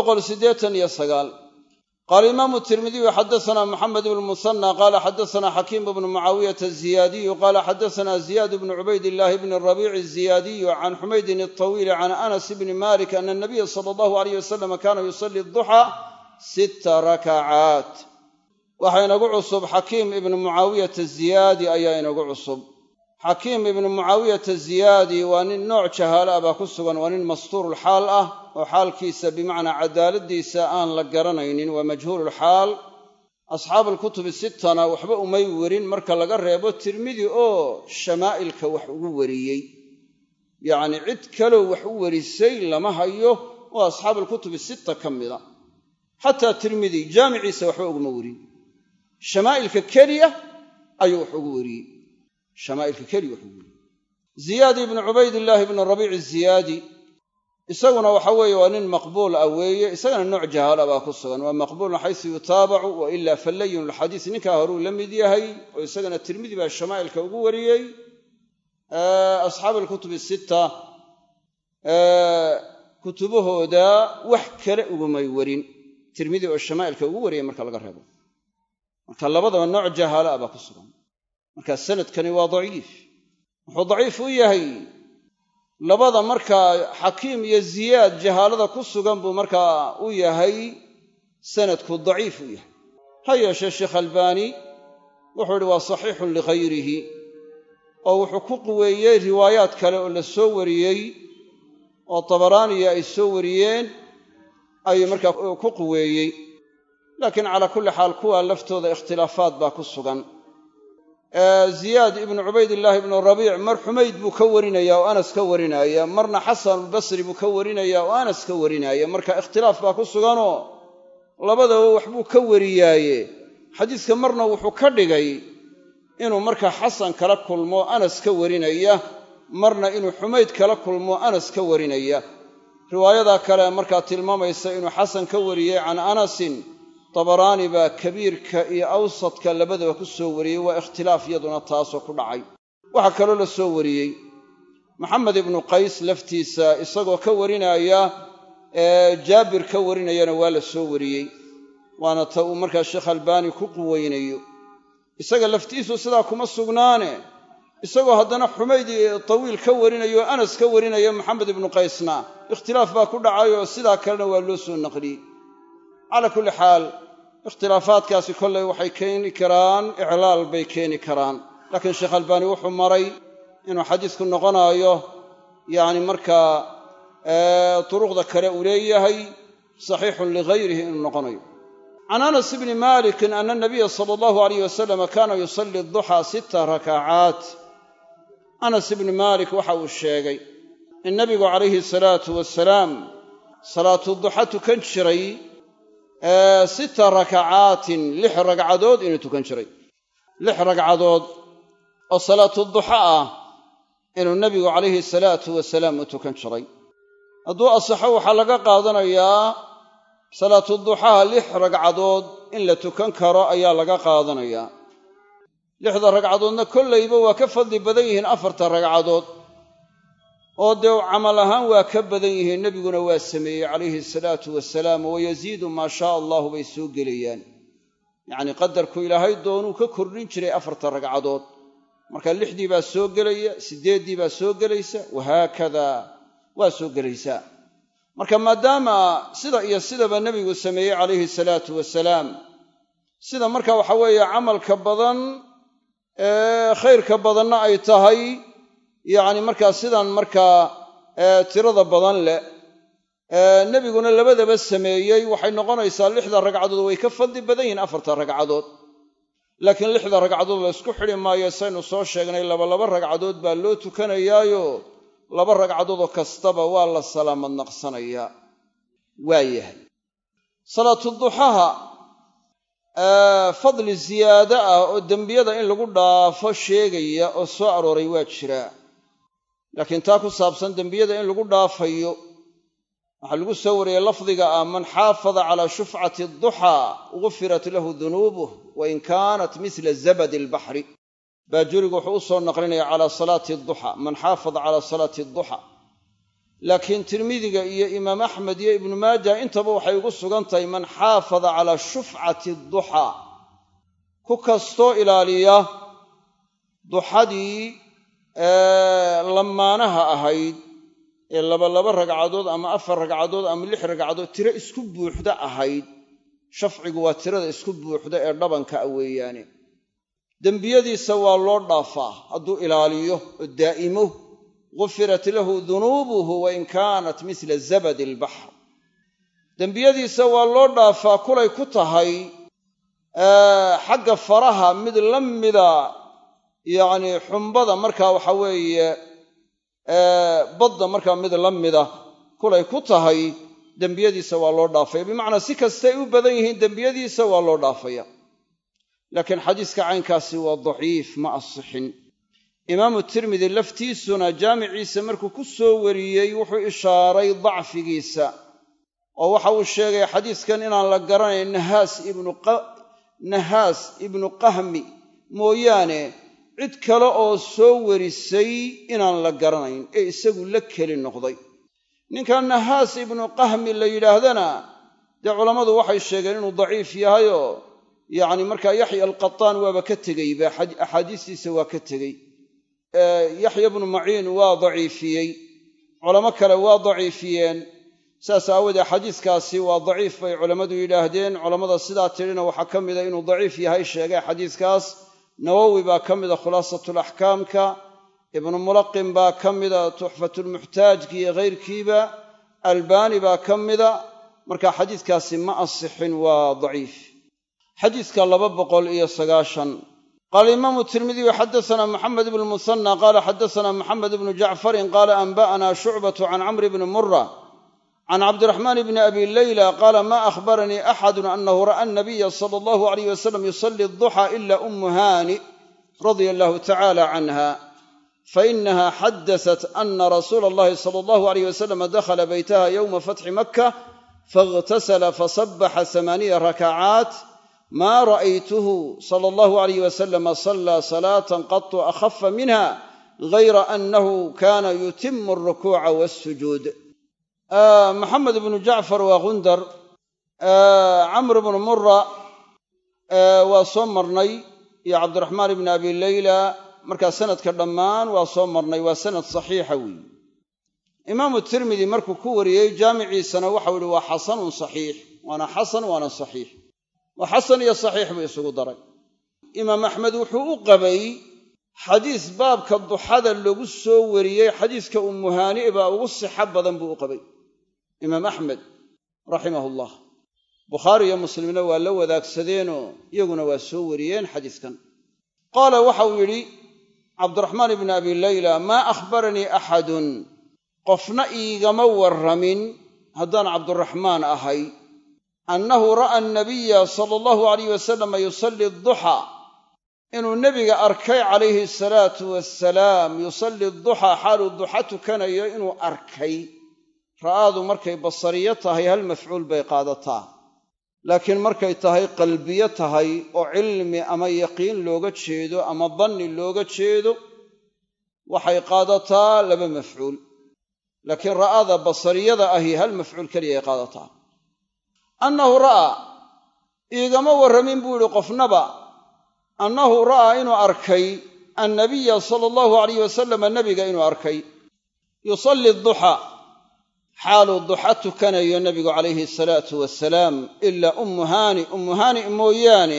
289 qaala imaamu tirmidiyu xadasanaa moxamed ibnu musanna qaala xadasanaa xakiim ibnu mucaawiyata aziyaadiyu qaala xadasanaa ziyaad bnu cubaydillaahi bni rabiici aziyaadiyu can xumaydin altawiili can anas bni malik ana anabiya sala allahu alayh wasalam kaana yusalli duxaa 6 rakacaat waxaa inagu cusub xakiim ibnu mucaawiyata ziyaadi ayaa inagu cusub xakiim ibnu mucaawiyata ziyaadi waa nin nooc jahaala ah baa ku sugan waa nin mastuurulxaal ah oo xaalkiisa bimacnaa cadaaladiisa aan la garanaynin waa majhuululxaal asxaabuulkutubi sittana waxba umay werin marka laga reebo tirmidi oo shamaa'ilka wax ugu wariyey yacni cid kaloo wax u warisay lama hayo oo asxaabuulkutubi sitta ka mida xataa tirmidi jaamiciisa waxba uguma warin shamaa'ilka keliya ayuu wax ugu wariyey shamaa'ilka keliya wax ugu wariyey ziyaad ibnu cubaydillaahi ibnu rabiici ziyaadi isaguna waxa weeye waa nin maqbuul ah weeye isagana nooc jahaala baa ku sugan waa maqbuulun xaysu yutaabacu wa ilaa falayinu lxadiis ninkaa horuu la mid yahay oo isagana tirmidi baa shamaa'ilka ugu wariyey asxaabu alkutubi sitta kutubahooda wax kale ugumay warin tirmidi oo shamaa'ilka ugu wariyay marka laga reebo marka labadaba nooc jahaala ah baa ku sugan marka sanadkani waa daciif wuxuu daciif u yahay labada markaa xakiim iyo ziyaad jahaalada ku sugan buu markaa u yahay sanadku daciif u yahay ha yeeshee sheekh albaani wuxuu idhi waa saxiixun lighayrihi oo wuxuu ku quweeyey riwaayaad kale oo la soo wariyey oo tabaraaniya ay soo wariyeen ayuu markaa ku quweeyey laakiin calaa kulli xaal kuwa laftooda ikhtilaafaad baa ku sugan ziyaad ibnu cubaydillaahi ibnu rabiic mar xumayd buu ka warinaya oo anas ka warinaya marna xasanulbasri buu ka warinaya oo anas ka warinaya marka ikhtilaaf baa ku suganoo labadaba waxbuu ka wariyaaye xadiiska marna wuxuu ka dhigay inuu markaa xasan kala kulmo anas ka warinaya marna inuu xumayd kala kulmo anas ka warinaya riwaayadaa kale markaa tilmaamaysa inuu xasan ka wariyey can anasin tabaraani baa kabiirka iyo awsadka labadaba ku soo wariyey waa ikhtilaaf yaduna taasoo ku dhacay waxaa kaloo la soo wariyey maxamed ibnu qays laftiisa isagoo ka warinaya jaabir ka warinayana waa la soo wariyey waana ta uu markaa sheekh albaani ku quweynayo isaga laftiisu sidaa kuma sugnaane isagoo haddana xumayd tawiil ka warinayo o anas ka warinayo maxamed ibnu qaysna ikhtilaaf baa ku dhacay oo sidaa kalena waa loo soo naqliyey calaa kulli xaal ikhtilaafaadkaasi kollay waxay keeni karaan iclaal bay keeni karaan laakiin sheekh albaani wuxuu maray inuu xadiisku noqonayo yacni markaa turuqda kale uu leeyahay saxiixun ligayrihi inuu noqonayo can anas ibni malikin ana nabiya sala allahu alayh wasalam kaana yusalli duxaa 6 rakacaat anas ibni maalik waxa uu sheegay in nabigu calayhi salaatu wasalaam salaatu duxa tukan jiray 6 rakacaatin 6 ragcadood inuu tukan jiray 6 ragcadood oo salaatu duxa ah inuu nabigu calayhi salaatu wasalaam u tukan jiray hadduu asaxo waxaa laga qaadanayaa salaatu duxaha 6 ragcadood in la tukan karo ayaa laga qaadanayaa 6da ragcadoodna kollayba waa ka fadli badan yihiin 4 ragcadood oo dee camal ahaan waa ka badan yihiin nebiguna waa sameeyey calayhi salaatu wasalaam wayaziidu maa shaa allahu bay soo gelayaan yacnii qadarku ilaahay doonuu ka kordhin jiray 4 ragcadood marka 6dii baa soo gelaya 8dii baa soo gelaysa wahaakada waa soo gelaysaa marka maadaama sida iyo sidaba nebigu sameeyey calayhi salaatu wasalaam sida marka waxa weeye camalka badan khayrka badanna ay tahay yacni markaa sidan markaa tirada badan leh nebiguna labadaba sameeyey waxay noqonaysaa 6da ragcadood way ka fadli badan yihiin 4 ragcadood laakiin 6da ragcadood la isku xidhi maayo saynu soo sheegnay 2 ragcadood baa loo tukanayaayo 2 ragcadoodoo kastaba waa la salaamad naqsanayaa waayahay salaatu duxaha fadli ziyaado ah oo dembiyada in lagu dhaafo sheegaya oo soo arooray waa jiraa laakiin taa ku saabsan dembiyada in lagu dhaafayo waxaa lagu soo wariyey lafdiga ah man xaafada calaa shufcati duxaa gufirat lahu dunuubuh wain kaanat misla zabadi albaxri baajurigu wuxuu u soo naqlinaya calaa salaati duxa man xaafada calaa salaati duxa laakiin tirmidiga iyo imaam axmed iyo ibnu maaja intaba waxay ugu sugan tahay man xaafada calaa shufcati duxa ku kastoo ilaaliya duxadii lamaanaha ahayd ee 2 ragcadood ama 4 ragcadood ama 6 ragcadood tiro isku buuxda ahayd shafcigu waa tirada isku buuxda ee dhabanka ah weeyaane dembiyadiisa waa loo dhaafaa hadduu ilaaliyo oo daa'imo gufirat lahu dunuubuhu wain kaanat misla zabadi albaxr dembiyadiisa waa loo dhaafaa kulay ku tahay xagga faraha mid la mida yacni xumbada markaa waxa weeye badda markaa mid la mida kulay ku tahay dembiyadiisa waa loo dhaafaya bimacnaa si kastay u badan yihiin dembiyadiisa waa loo dhaafaya laakiin xadiiska caynkaasi waa daciif ma asixin imaamu tirmidi laftiisuna jaamiciisa markuu ku soo wariyey wuxuu ishaaray dacfigiisa oo waxa uu sheegay xadiiskan inaan la garanayn nahaas ibnu qahmi mooyaane cid kale oo soo warisay inaan la garanayn ee isagu la keli noqday ninkan nahaas ibnu qahmi la yidhaahdana dee culammadu waxay sheegeen inuu daciif yahayoo yacni markaa yaxya alqataan waaba ka tegeyba axaadiistiisa waa ka tegey yaxya bnu maciin waa daciifiyey culamo kale waa daciifiyeen saas aawoodee xadiiskaasi waa daciif bay culammadu yidhaahdeen culammada sidaa tidhina waxaa ka mida inuu daciif yahay sheegay xadiiskaas nawowi baa ka mida khulaasatulaxkaamka ibnu mulaqin baa ka mida tuxfatulmuxtaajki iyo kayrkiiba albaani baa ka mida marka xadiiskaasi ma asixin waa daciif xadiiska 290 qaala imaamu tirmidiyu xadaana maxamed ibnu musanna qaala xadaana maxamed ibnu jacfarin qaala anba'ana shucbatu can camri bni mura can cabdiraxmaan bni abi leyla qaala ma akhbaranii axadun anahu ra'a anabiya sala allahu alayh wasalam yusalli duxa ila ummu haani radia allahu tacala canha fainaha xadasat ana rasuula allahi sala allahu alayh wasalam dakhala beytaha yowma fatxi makka faاghtasala fasabaxa 8 rakacaat ma ra'aytuhu sala allahu alayh wasalama sallaa salaatan qatu akhafa minha gayra annahu kana yutimu alrukuuca waasujuud maxamed ibnu jacfar waa gundar camr bnu mura waa soo marnay iyo cabdiraxmaan ibni abi leyla markaa sanadka dhammaan waa soo marnay, waa sanad saxiixa weeye. imaamu tirmidi markuu ku wariyey jaamiciisana waxau yihi waa xasanun saxiix, waana xasan waana saxiix, waa xasan iyo saxiix buu isugu daray. imaam axmed wuxuu u qabay xadiis baabka duxada lagu soo wariyey xadiiska ummu haani baa ugu sixo badan buu u qabay imaam axmed raximahullah. bukhaari iyo muslimna waa la wadaagsadeenoo iyaguna waa soo wariyeen xadiiskan. qaala waxau yidhi cabdiraxmaan ibni abi layla, maa akhbaranii axadun, qofna iigama warramin haddaan cabduraxmaan ahay, annahu ra'a annabiya sala allahu alayh wasalam yusalli duxa, inuu nebiga arkay calayhi asalaatu wassalaam yusalli duxa, xaaluu duxa tukanayo inuu arkay. ra'aadu markay basariyo tahay hal mafcuul bay qaadataa, laakiin markay tahay qalbiyo tahay oo cilmi ama yaqiin looga jeedo ama danni looga jeedo waxay qaadataa laba mafcuul, laakiin ra'aada basariyada ahi hal mafcuul keliyay qaadataa. annahu ra'aa, iigama warramin buu yidhi qofnaba, annahu ra'aa inuu arkay annabiya sala allahu alayh wasalam, nebiga inuu arkay yusalli duxa, xaaluu duxa tukanayo nebigu calayhi asalaatu wassalaam, ilaa ummu haani mooyaane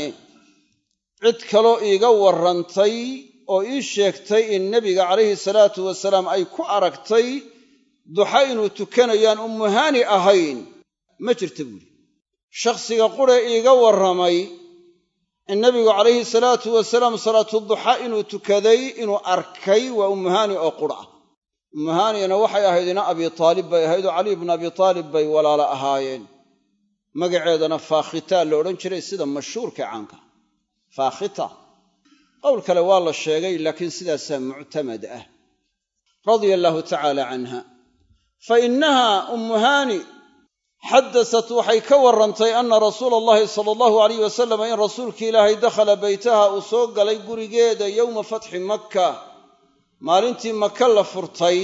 cid kaloo iiga warrantay oo ii sheegtay in nebiga calayhi salaatu wasalaam ay ku aragtay duxa inuu tukanayaan ummu haani ahayn ma jirta buuri. shakhsiga qure iiga warramay in nebigu calayhi salaatu wasalaam salaatu duxa inuu tukaday inuu arkay waa ummu haani oo qura ah. ummu haanina waxay ahayd ina abi taalib bay ahayd oo cali ibnu abi taalib bay walaalo ahaayeen. magaceedana faakhita la odhan jiray sida mashhuurka caanka faakhita. qowl kale waa la sheegay laakiin sidaasaa muctamad ah radia allaahu tacaala canha. fa innaha ummu haani xaddasat waxay ka warrantay anna rasuula allahi sala allahu alayh wasalam in rasuulkii ilaahay dakhala baytaha uu soo galay gurigeeda yowma fatxi makka, maalintii maka la furtay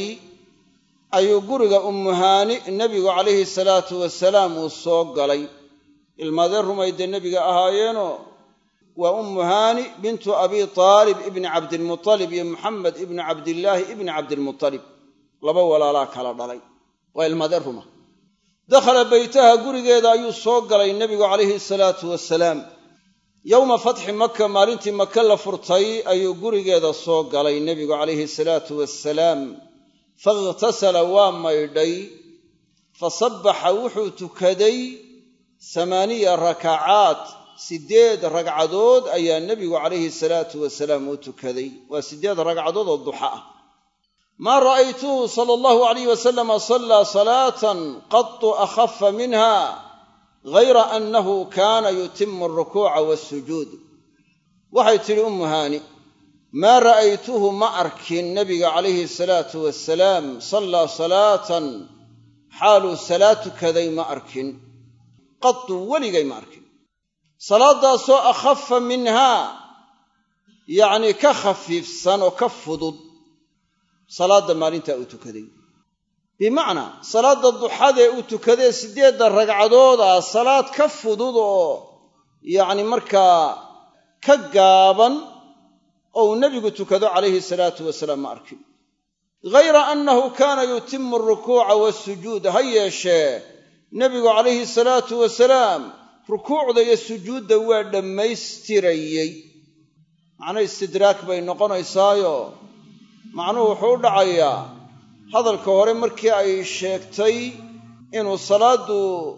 ayuu guriga ummu haani nebigu calayhi salaatu wasalaam uu soo galay. ilmaadeen rumaydee nebiga ahaayeenoo waa ummu haani bintu abi taalib ibni cabdilmutalib iyo muxamed ibni cabdillaahi ibni cabdilmutalib, laba walaalaa kala dhalay, waa ilmaadeen ruma. dakhala baytaha gurigeeda ayuu soo galay nebigu calayhi salaatu wasalaam yowma fatxi maka, maalintii maka la furtay ayuu gurigeeda soo galay nebigu calayhi salaatu wassalaam. fakhtasala waa maydhay, fasabbaxa wuxuu tukaday 8 rakacaat, 8 ragcadood ayaa nebigu calayhi salaatu wasalaam u tukaday, waa 8 ragcadood oo duxa ah. maa ra'aytuhu sala allahu alayh wasalam sallaa salaatan qatu akhafa minha gayra annahu kaana yutimu alrukuuca waasujuud. waxay tidhi ummu haani, maa ra'aytuhu ma arkin nebiga calayhi salaatu wasalaam sallaa salaatan, xaaluu salaad tukaday ma arkin, qatu weligay ma arkin, salaadaasoo akhafa minhaa yacnii ka khafiifsan oo ka fudud salaadda maalintaa uu tukaday. bimacnaa salaadda duxadee uu tukadee 8 ragcadooda salaad ka fudud oo yacni markaa ka gaaban oo uu nebigu tukado calayhi salaatu wasalaam ma arkin. gayra annahu kaana yutimu alrukuuca waasujuuda, ha yeeshee nebigu calayhi salaatu wasalaam rukuucda iyo sujuudda waa dhammaystirayey. macna istidraak bay noqonaysaayo macnuhu wuxuu u dhacayaa hadalka hore markii ay sheegtay inuu salaaddu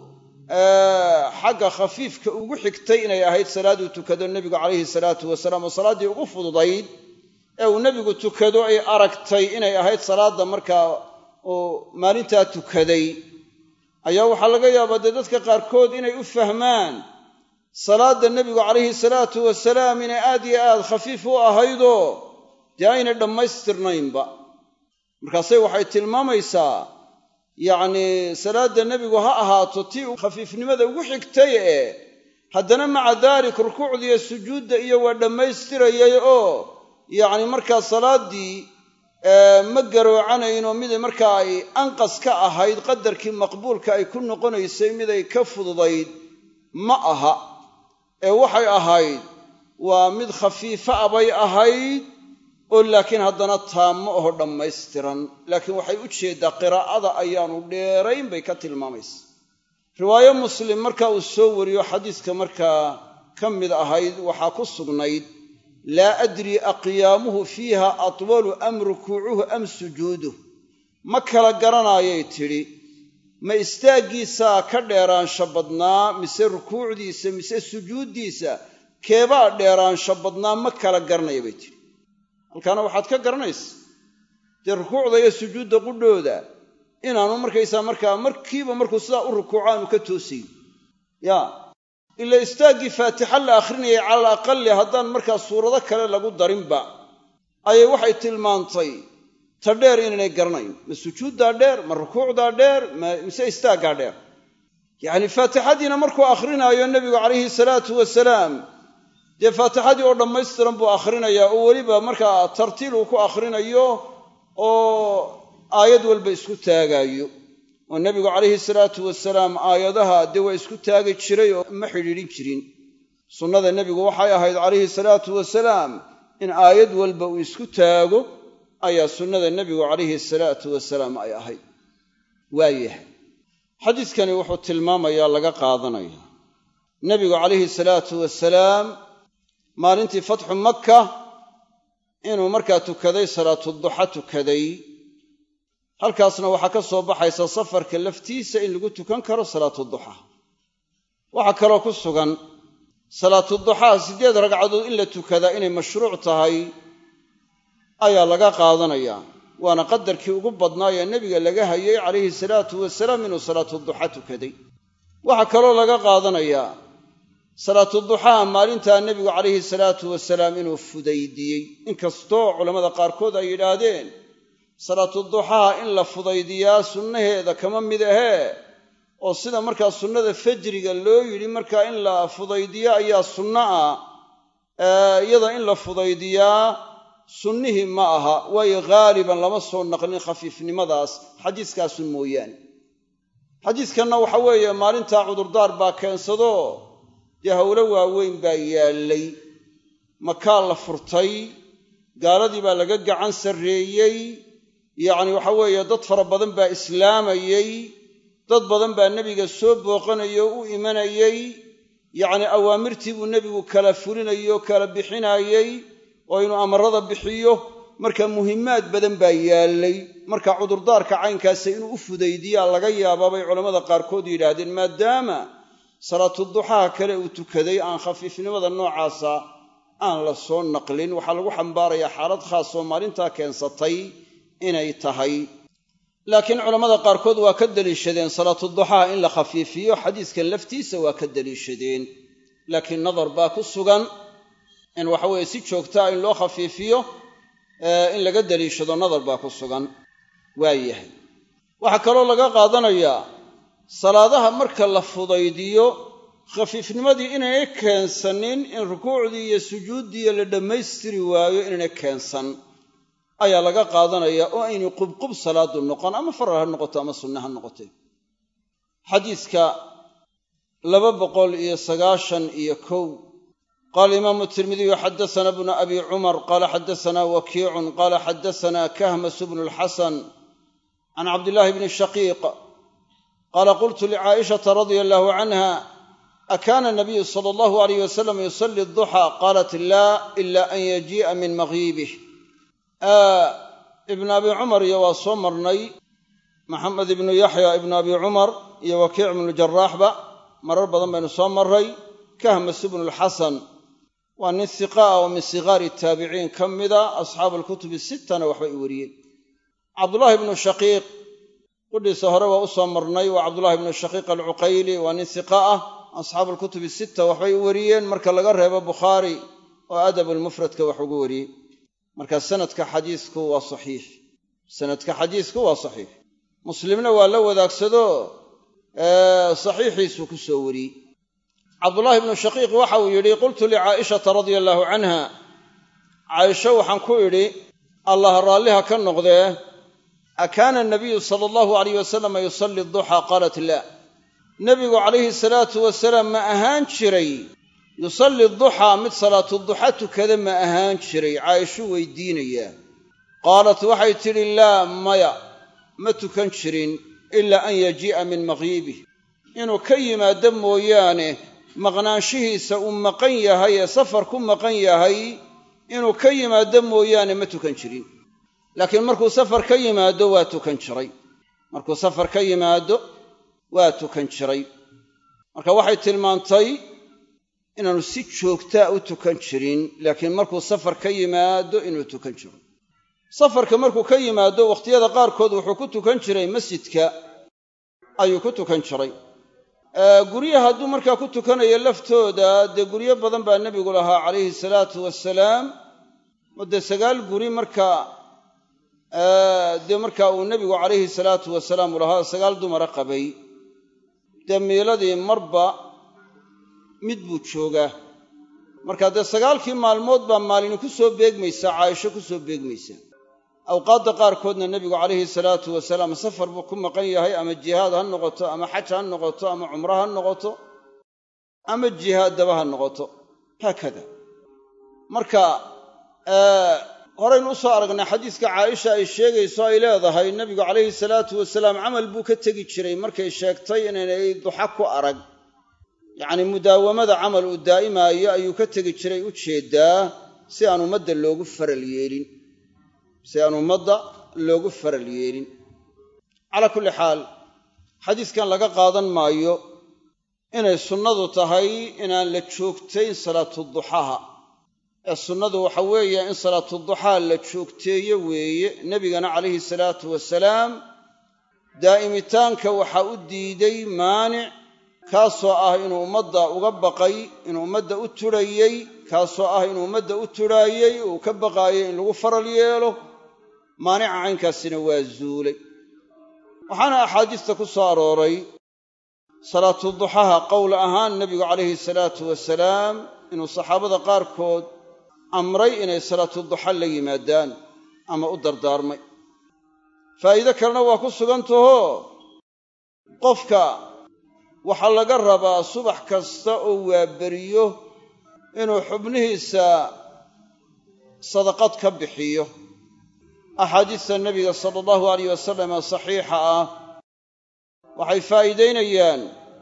xagga khafiifka ugu xigtay inay ahayd salaaduu tukado nebigu calayhi salaatu wasalaam, oo salaaddii ugu fududayd ee uu nebigu tukado ay aragtay inay ahayd salaadda markaa uu maalintaa tukaday, ayaa waxaa laga yaabaa dee dadka qaarkood inay u fahmaan salaadda nebigu calayhi salaatu wasalaam inay aad iyo aad khafiif u ahaydoo dee aynay dhammaystirnaynba. markaasay waxay tilmaamaysaa yacnii salaadda nebigu ha ahaato tii uu khafiifnimada ugu xigtay haddana maca daalik rukuucda iyo sujuudda iyo waa dhammaystirayay oo yacni markaa salaaddii ma garoocanayno miday markaa ay anqas ka ahayd qadarkii maqbuulka ay ku noqonaysay miday ka fududayd ma aha, waxay ahayd waa mid khafiifa a bay ahayd oo laakiin haddana taamo oo dhammaystiran, laakiin waxay u jeeddaa qiraa'ada ayaanu dheerayn bay ka tilmaamaysa. riwaayo Muslim marka uu soo wariyo xadiiska markaa ka mid ahayd waxaa ku sugnayd laa adri aqiyaamuhu fiiha atwalu am rukuucuhu am sujuuduh, ma kala garanaayay tidhi ma istaaggiisaa ka dheeraansha badnaa mise rukuucdiisa mise sujuuddiisa keebaa dheeraansha badnaa ma kala garanaya bay tidhi. halkaana waxaad ka garanaysa dee rukuucda iyo sujuudda qudhooda inaanu markaysaa markaa markiiba markuu sidaa u rukuuco aanu ka toosayn ila istaaggii faatixa la akhrinayay cala al aqali haddaan markaa suurado kale lagu darinba ayay waxay tilmaantay ta dheer inaynay garanayn, ma sujuuddaa dheer ma rukuucdaa dheer mise istaaggaa dheer. yacni faatixadiina markuu akhrinaayo nebigu calayhi salaatu wasalaam dee faatixadii oo dhammaystiran buu akhrinayaa oo weliba markaa tartiil uu ku akhrinayo oo aayad walba isku taagaayo. oo nebigu calayhi salaatu wasalaam aayadaha dee waa isku taagi jiray oo ma xidhiidhin jirin. sunnada nebigu waxay ahayd calayhi salaatu wasalaam in aayad walba uu isku taago ayaa sunnada nebigu calayhi salaatu wasalaam ay ahayd. waayahay xadiiskani wuxuu tilmaamayaa laga qaadanaya nebigu calayhi salaatu wasalaam maalintii fatxu makka inuu markaa tukaday salaatuduxa tukaday. halkaasna waxaa ka soo baxaysa safarka laftiisa in lagu tukan karo salaatuduxa. waxaa kaloo ku sugan salaatuduxaa 8 ragcadood in la tukadaa inay mashruuc tahay ayaa laga qaadanayaa, waana qadarkii ugu badnaa ee nebiga laga hayay calayhi salaatu wasalaam inuu salaatuduxa tukaday. waxaa kaloo laga qaadanayaa salaatuduxaa maalintaa nebigu calayhi salaatu wasalaam inuu fudaydiyey, inkastoo culammada qaarkood ay yidhaahdeen salaatuduxaa in la fudaydiyaa sunnaheeda kama mid ahee, oo sida markaa sunnada fajriga loo yidhi markaa in la fudaydiyo ayaa sunno ah, iyada in la fudaydiyaa sunnihii ma aha, waayo haaliban lama soo naqlin khafiifnimadaas xadiiskaasun mooyaane. xadiiskanna waxa weeye maalintaa cudurdaar baa keensado dee howlo waaweyn baa yaallay, makaa la furtay, gaaladii baa laga gacan sarreeyey, yacni waxa weeye dad fara badan baa islaamayey, dad badan baa nebiga soo booqanaya oo u imanayey, yacni awaamirtii buu nebigu kala fulinayey oo kala bixinayey oo inuu amarada bixiyo, marka muhimmaad badan baa yaallay. marka cudurdaarka caynkaasa inuu u fudaydiyaa laga yaabaa bay culammada qaarkood yidhaahdeen, maadaama salaatuduxaha kale uu tukaday aan khafiifnimada noocaasa aan la soo naqlin, waxaa lagu xambaarayaa xaalad khaas oo maalintaa keensatay inay tahay. laakiin culammada qaarkood waa ka deliishadeen salaatuduxaha in la khafiifiyo, xadiiskan laftiisa waa ka deliishadeen, laakiin nadar baa ku sugan in waxa weeye si joogtaa in loo khafiifiyo in laga deliishado nadar baa ku sugan. waayahay waxaa kaloo laga qaadanayaa salaadaha marka la fudaydiyo khafiifnimadii inaynay keensanin in rukuucdii iyo sujuuddii la dhammaystiri waayo inaynay keensan ayaa laga qaadanayaa, oo aynu qubqub salaadu noqon, ama faral ha noqoto ama sunne ha noqotay. xadiiska 291 قال الإمام الترمذي حدثنا ابن أبي عمر قال حدثنا وكيع قال حدثنا كهمس بن الحسن عن عبد الله بن الشقيق قال قلت لعائشة رضي الله عنها أكان النبي صلى الله عليه وسلم يصلي الضحى؟ قالت لا إلا أن يجيء من مغيبه. ابن أبي عمر يواصمرني محمد بن يحيى ابن أبي عمر يوكيع بن الجراح مرر بضم بن صمري كهمس بن الحسن وأن الثقاء ومن صغار التابعين كمدا أصحاب الكتب 6 وحبي وريين. عبد الله بن الشقيق قد سهر وأصمرني وعبد الله بن الشقيق العقيلي وأن الثقاء أصحاب الكتب 6 وحبي وريين. مركا لقرها بخاري وأدب المفرد كوحقوري. مركا سندك حديثك وصحيح، سندك حديثك وصحيح. مسلمنا ولو ذاك سدو صحيحي سكسوري. عبد الله بن الشقيق وحو يري قلت لعائشة رضي الله عنها عائشة وحن كويري الله راليها كالنقضة أكان النبي صلى الله عليه وسلم يصلي الضحى؟ قالت لا. نبي عليه الصلاة والسلام ما أهان شري yusalli duxaa mid salaatu duxa tukada ma ahaan jiray caaishuu weydiinayaa qaalat waxay tidhi laa maya ma tukan jirin ilaa an yajii'a min maghiibih inuu ka yimaado mooyaane maqnaanshihiisa uu maqan yahay ee safar ku maqan yahay inuu ka yimaado mooyaane ma tukan jirin laakiin markuu safar ka yimaado waa tukan jiray markuu safar ka yimaado waa tukan jiray marka waxay tilmaantay inaanu si joogtaa u tukan jirin laakiin markuu safar ka yimaado inuu tukan jiro safarka markuu ka yimaado wakhtiyada qaarkood wuxuu ku tukan jiray masjidka ayuu ku tukan jiray guryaha hadduu markaa ku tukanayo laftooda dee guryo badan baa nebigu lahaa calayhi salaatu wasalaam oo dee 9 guri markaa dee markaa uu nebigu calayhi salaatu wasalaam u lahaa 9 dumara qabay dee miiladii marba mid buu joogaa markaa dee 9kii maalmood baa maalini ku soo beegmaysaa caaisho ku soo beegmaysaa awqaadda qaarkoodna nebigu calayhi salaatu wasalaam safar buu ku maqan yahay ama jihaad ha noqoto ama xaj ha noqoto ama cumro ha noqoto ama jihaadaba ha noqoto haakada marka horaynu u soo aragnay xadiiska caaisha ay sheegayso ay leedahay nebigu calayhi salaatu wasalaam camal buu ka tegi jiray markay sheegtay inaynay duxa ku arag yacni mudaawamada camal uu daa'imaayo ayuu ka tegi jiray u jeedaa si aan ummadda loogu faral yeelin calaa kulli xaal xadiiskan laga qaadan maayo inay sunnadu tahay inaan la joogtayn salaatuduxaha ee sunnadu waxa weeye in salaatuduxaa la joogteeyo weeye nebigana calayhi salaatu wasalaam daa'imitaanka waxaa u diiday maanic kaasoo ah inuu ummadda uga baqay inuu ummadda u turhayey kaasoo ah inuu ummadda u turhaayey uu ka baqaayay in lagu faral yeelo maanica caynkaasina waa zuulay waxaana axaadiista ku soo arooray salaatuduxaha qowl ahaan nebigu calayhi salaatu wasalaam inuu saxaabada qaarkood amray inay salaatuduxa la yimaadaan ama u dardaarmay faa'iide kalena waa ku sugantaho qofka waxaa laga rabaa subax kasta oo waaberiyo inuu xubnihiisa sadaqad ka bixiyo axaadiista nebiga sala allahu alayh wasalam ee saxiixa ah waxay faa'iidaynayaan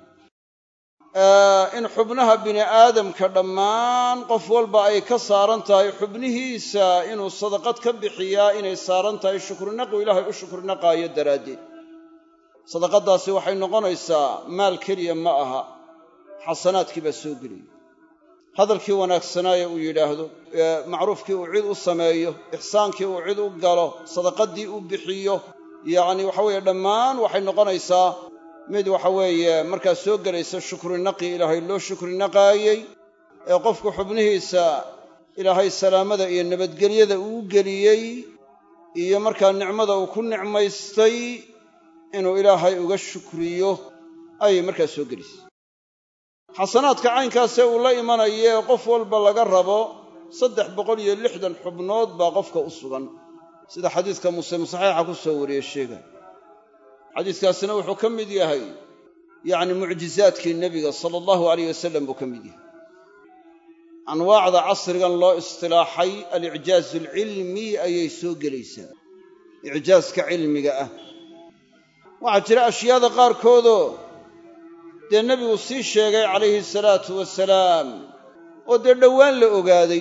in xubnaha bini aadamka dhammaan qof walba ay ka saaran tahay xubnihiisa inuu sadaqad ka bixiyaa inay saaran tahay shukrinaqu ilaahay u shukrinaqaayo daraaddeed sadaqaddaasi waxay noqonaysaa maal keliya ma aha xasanaadkii baa soo gelaya hadalkii wanaagsanaaye uu yidhaahdo macruufkii uu cid u sameeyo ixsaankii uu cid u galo sadaqaddii u bixiyo yacni waxa weeye dhammaan waxay noqonaysaa mid waxa weeye markaa soo gelaysa shukrinaqi ilaahay loo shukrinaqaayey ee qofku xubnihiisa ilaahay salaamada iyo nabadgelyada uu geliyey iyo markaa nicmada uu ku nicmaystay inuu ilaahay uga shukriyo ayay markaa soo gelaysa xasanaadka caynkaasee uu la imanaye qof walba laga rabo 360 xubnood baa qofka u sugan sida xadiiska muslim saxiixa ku soo wariyey sheegay xadiiskaasina wuxuu ka mid yahay yacni mucjizaadkii nebiga sala allahu alayh wasalam buu ka mid yahay anwaacda casrigan loo istilaaxay alicjaazu alcilmi ayay soo gelaysaa icjaaska cilmiga ah waxaa jira ashyaada qaarkoodoo dee nebigu sii sheegay calayhi salaatu wasalaam oo dee dhowaan la ogaaday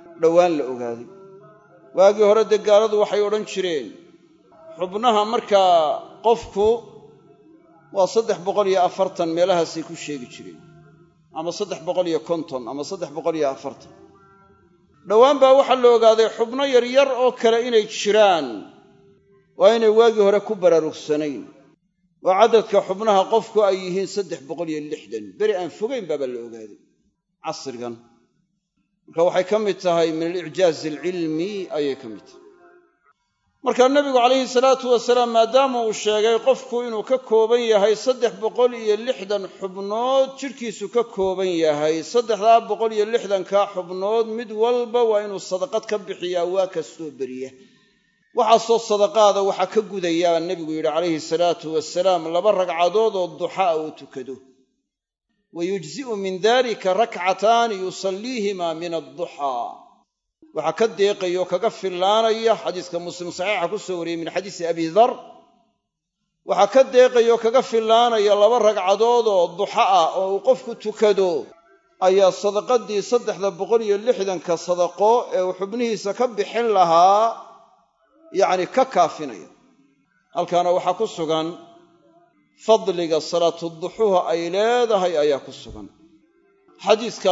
waagii hore dee gaaladu waxay odhan jireen xubnaha markaa qofku waa 340 meelahaasay ku sheegi jireen ama 350 ama 340 dhowaan baa waxaa la ogaaday xubno yaryar oo kale inay jiraan waa inay waagii hore ku baraarugsanayn oo cadadka xubnaha qofku ay yihiin 360 beri aan fogayn baabaa la ogaaday casrigan marka waxay ka mid tahay min alicjaaz alcilmi ayay ka mid tahay markaa nebigu calayhi salaatu wasalaam maadaama uu sheegay qofku inuu ka kooban yahay 360 xubnood jidhkiisu ka kooban yahay 360kaa xubnood mid walba waa inuu sadaqad ka bixiyaa waa kastoo beriya waxaasoo sadaqaada waxaa ka gudayaa nebigu yidhi calayhi salaatu wasalaam 2 ragcadood oo duxaa uu tukado wayujzi'u min dalika rakcataani yusalliihimaa min adduxaa waxaa ka deeqaya oo kaga fillaanaya xadiiska muslim saxiixa ku soo wariyey min xadiisi abi dar waxaa ka deeqaya oo kaga fillaanaya 2 ragcadood oo duxa ah oo uu qofku tukado ayaa sadaqadii 360ka sadaqo ee uu xubnihiisa ka bixin lahaa yacni ka kaafinaya halkaana waxaa ku sugan fadliga salaatu duxuha ay leedahay ayaa ku sugan xadiiska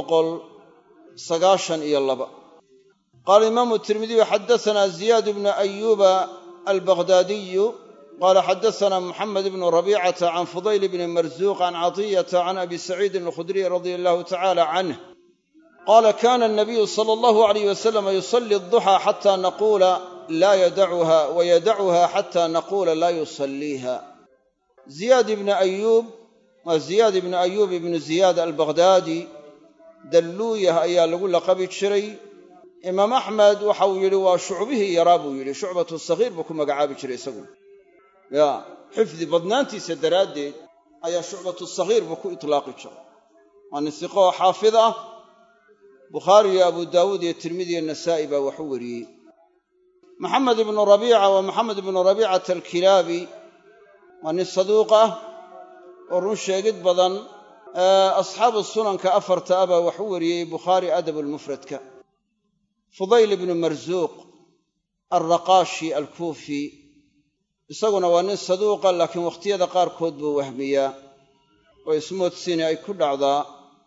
292 qaala imaamu tirmidiyu xaddasanaa ziyaad ibnu ayuuba albaghdadiyu qaala xaddasanaa muxamed ibnu rabiicata can fudayl bni marzuuq can catiyata can abi saciidin alkhudriy radia allahu tacala canh qaala kana anabiyu sala allahu alayh wasalam yusalli adduxaa xata naquula laa yadacuha wayadacuha xata naquula laa yusalliiha ziyaad ibnu ayuub waa ziyaad ibnu ayuub ibnu ziyaad albaghdadi dalluuyah ayaa lagu laqabi jiray imaam axmed waxa uu yidhi waa shucbihii yaraa buu yidhi shucbatu sagiir buu ku magacaabi jiray isagu ya xifdi badnaantiisa daraaddeed ayaa shucbatu sagiir buu ku itlaaqi jiray waa nin siqo oo xaafid ah bukhaari iyo abu daawuud iyo tirmidi iyo nasaa'i baa wax u wariyey maxamed ibnu rabiica waa maxamed ibnu rabiicata alkilaabi waa nin saduuq ah oo run sheegid badan asxaabu sunanka 4 ah baa wax u wariyey bukhaari adabulmufradka fudayl ibnu marzuuq alraqaashi alkuufi isaguna waa nin saduuqa laakiin wakhtiyada qaarkood buu wahmiyaa oo ismoodsiini ay ku dhacdaa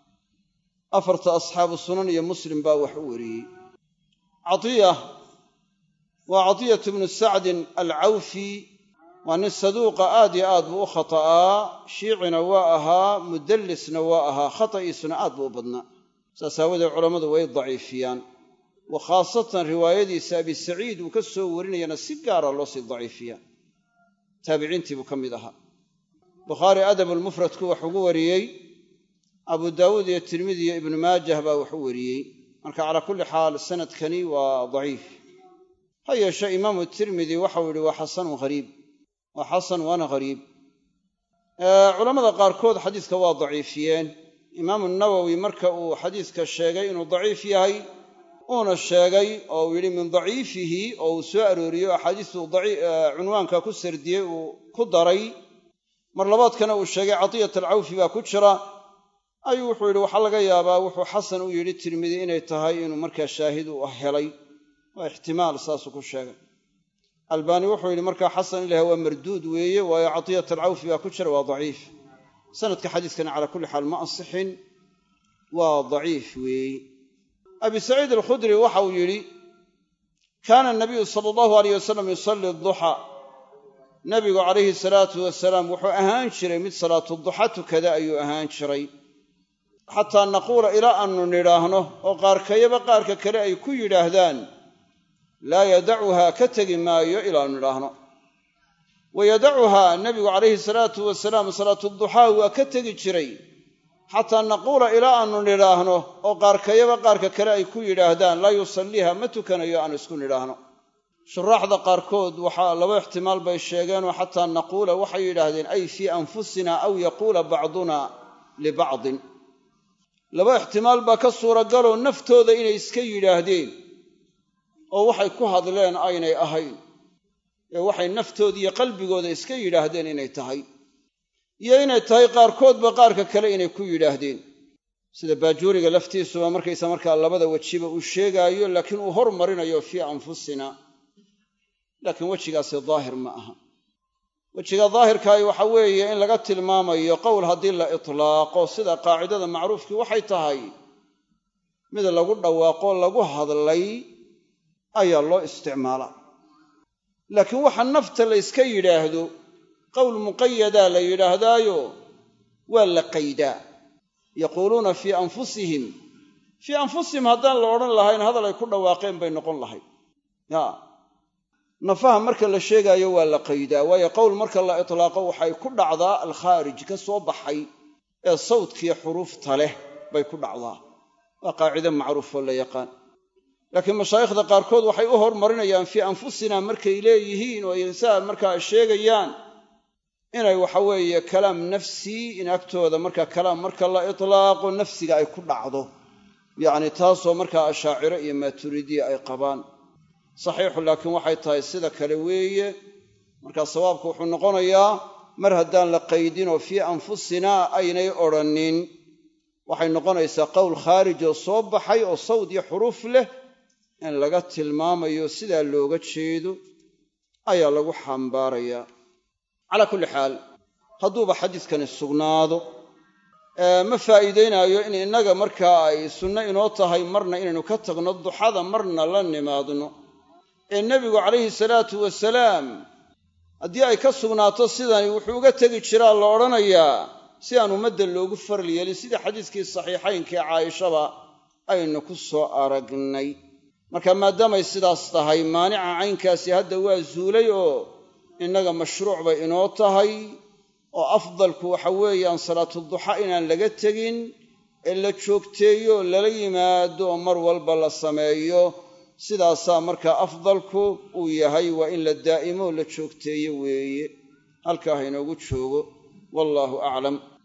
4 asxaabu sunan iyo muslim baa wax u wariyey catiya waa catiyatu ibnu sacdin alcawfi waa nin saduuqa aad iyo aad buu u khata'aa shiicina waa ahaa mudallisna waa ahaa khata'iisuna aad buu u badnaa saas aawadeed culammadu way daciifiyaan wa khaasatan riwaayadiisa abi saciid uu ka soo warinayana si gaara loo sii daciifiyaa taabiciintii buu ka mid ahaa bukhaari adabulmufradku wax ugu wariyey abu daawuud iyo tirmidi iyo ibnu maajah baa wax u wariyey marka calaa kulli xaal sanadkani waa daciif ha yeeshee imaamu tirmidi waxau yidhi waa xasanun hariib waa xasan waana hariib culammada qaarkood xadiiska waa daciifiyeen imaamu nawowi marka uu xadiiska sheegay inuu daciif yahay uuna sheegay oo uu yidhi min daciifihi oo uu soo arooriyo axaadiistuu cunwaanka ku sardiyey uu ku daray mar labaadkana uu sheegay catiyat alcawfi baa ku jira ayuu wuxuu yidhi waxaa laga yaabaa wuxuu xasan u yidhi tirmidi inay tahay inuu markaa shaahid u helay waa ixtimaal saasuu ku sheegay albaani wuxuu yidhi markaa xasan ilaah waa marduud weeye waayo catiyat alcawfi baa ku jira waa daciif sanadka xadiiskana calaa kulli xaal ma ansixin waa daciif weeye abi saciid alkhudri waxa uu yidhi kaana anabiyu sala allahu alayh wasalam yusalli duxa nabigu calayhi salaatu wasalaam wuxuu ahaan jiray mid salaatu duxa tukada ayuu ahaan jiray xataa naquula ilaa aanu nidhaahno oo qaarkayaba qaarka kale ay ku yidhaahdaan laa yadacuhaa ka tegi maayo ilaanu nidhaahno wayadacuhaa nebigu calayhi salaatu wasalaam salaatu duxaa waa ka tegi jiray xataa naquula ilaa aanu nidhaahno oo qaarkayaba qaarka kale ay ku yidhaahdaan laa yusalliiha ma tukanayo aanu isku nidhaahno shuraaxda qaarkood waxaa 2 ixtimaal bay sheegeenoo xataa naquula waxay yidhaahdeen ay fii anfusina aw yaquula bacduna libacdin 2 ixtimaal baa ka suuragaloo naftooda inay iska yidhaahdeen oo waxay ku hadleen aynay ahayn ee waxay naftooda iyo qalbigooda iska yidhaahdeen inay tahay iyo inay tahay qaarkoodba qaarka kale inay ku yidhaahdeen sida baajuuriga laftiisuba markaysa markaa 2 wejiba uu sheegaayo laakiin uu hormarinayo fii anfusina laakiin wejigaasi daahir ma aha wejiga daahirkaahi waxa weeye in laga tilmaamayo qowl haddii la itlaaqo sida qaacidada macruufkii waxay tahay mid lagu dhawaaqo lagu hadlay ayaa loo isticmaalaa laakiin waxa nafta la iska yidhaahdo qowl muqayadaa la yidhaahdaayo waa la qaydaa yaquuluuna fii anfusihim haddaan la odhan lahayn hadal ay ku dhawaaqeen bay noqon lahayd nafaha marka la sheegaayo waa la qaydaa waayo qowl marka la itlaaqo waxay ku dhacdaa alkhaarij ka soo baxay ee sawdkiiyo xuruufta leh bay ku dhacdaa waa qaacido macruufoo la yaqaan laakiin mashaayikhda qaarkood waxay u hormarinayaan fii anfusina markay leeyihiin oo insaa markaa sheegayaan inay waxa weeye kalaam nafsi in agtooda marka kalaam marka la itlaaqo nafsiga ay ku dhacdo yacni taasoo markaa ashaaciro iyo maaturidiya ay qabaan saxiixu laakiin waxay tahay sida kale weeye markaa sawaabku wuxuu noqonayaa mar haddaan la qaydin oo fii anfusinaa aynay odhanin waxay noqonaysaa qowl khaarij oo soo baxay oo sawd iyo xuruuf leh in laga tilmaamayo sidaa looga jeedo ayaa lagu xambaarayaa calaa kulli xaal hadduuba xadiiskani sugnaado ma faa'iidaynaayo in innaga markaa ay sunno inoo tahay marna inaynu ka tagno duxada marna la nimaadno ee nebigu calayhi salaatu wasalaam haddii ay ka sugnaato sidani wuxuu uga tegi jiraa la odhanayaa si aan ummadda loogu faral yeelin sidii xadiiskii saxiixaynkee caayishaba aynu ku soo aragnay marka maadaamay sidaas tahay maanica caynkaasi hadda waa zuulay oo innaga mashruuc bay inoo tahay oo afdalku waxa weeyaan salaatuduxa inaan laga tegin ee la joogteeyo lala yimaado oo mar walba la sameeyo sidaasaa markaa afdalku uu yahay waa in la daa'imo la joogteeyo weeye halkaa ha inoogu joogo wallaahu aclam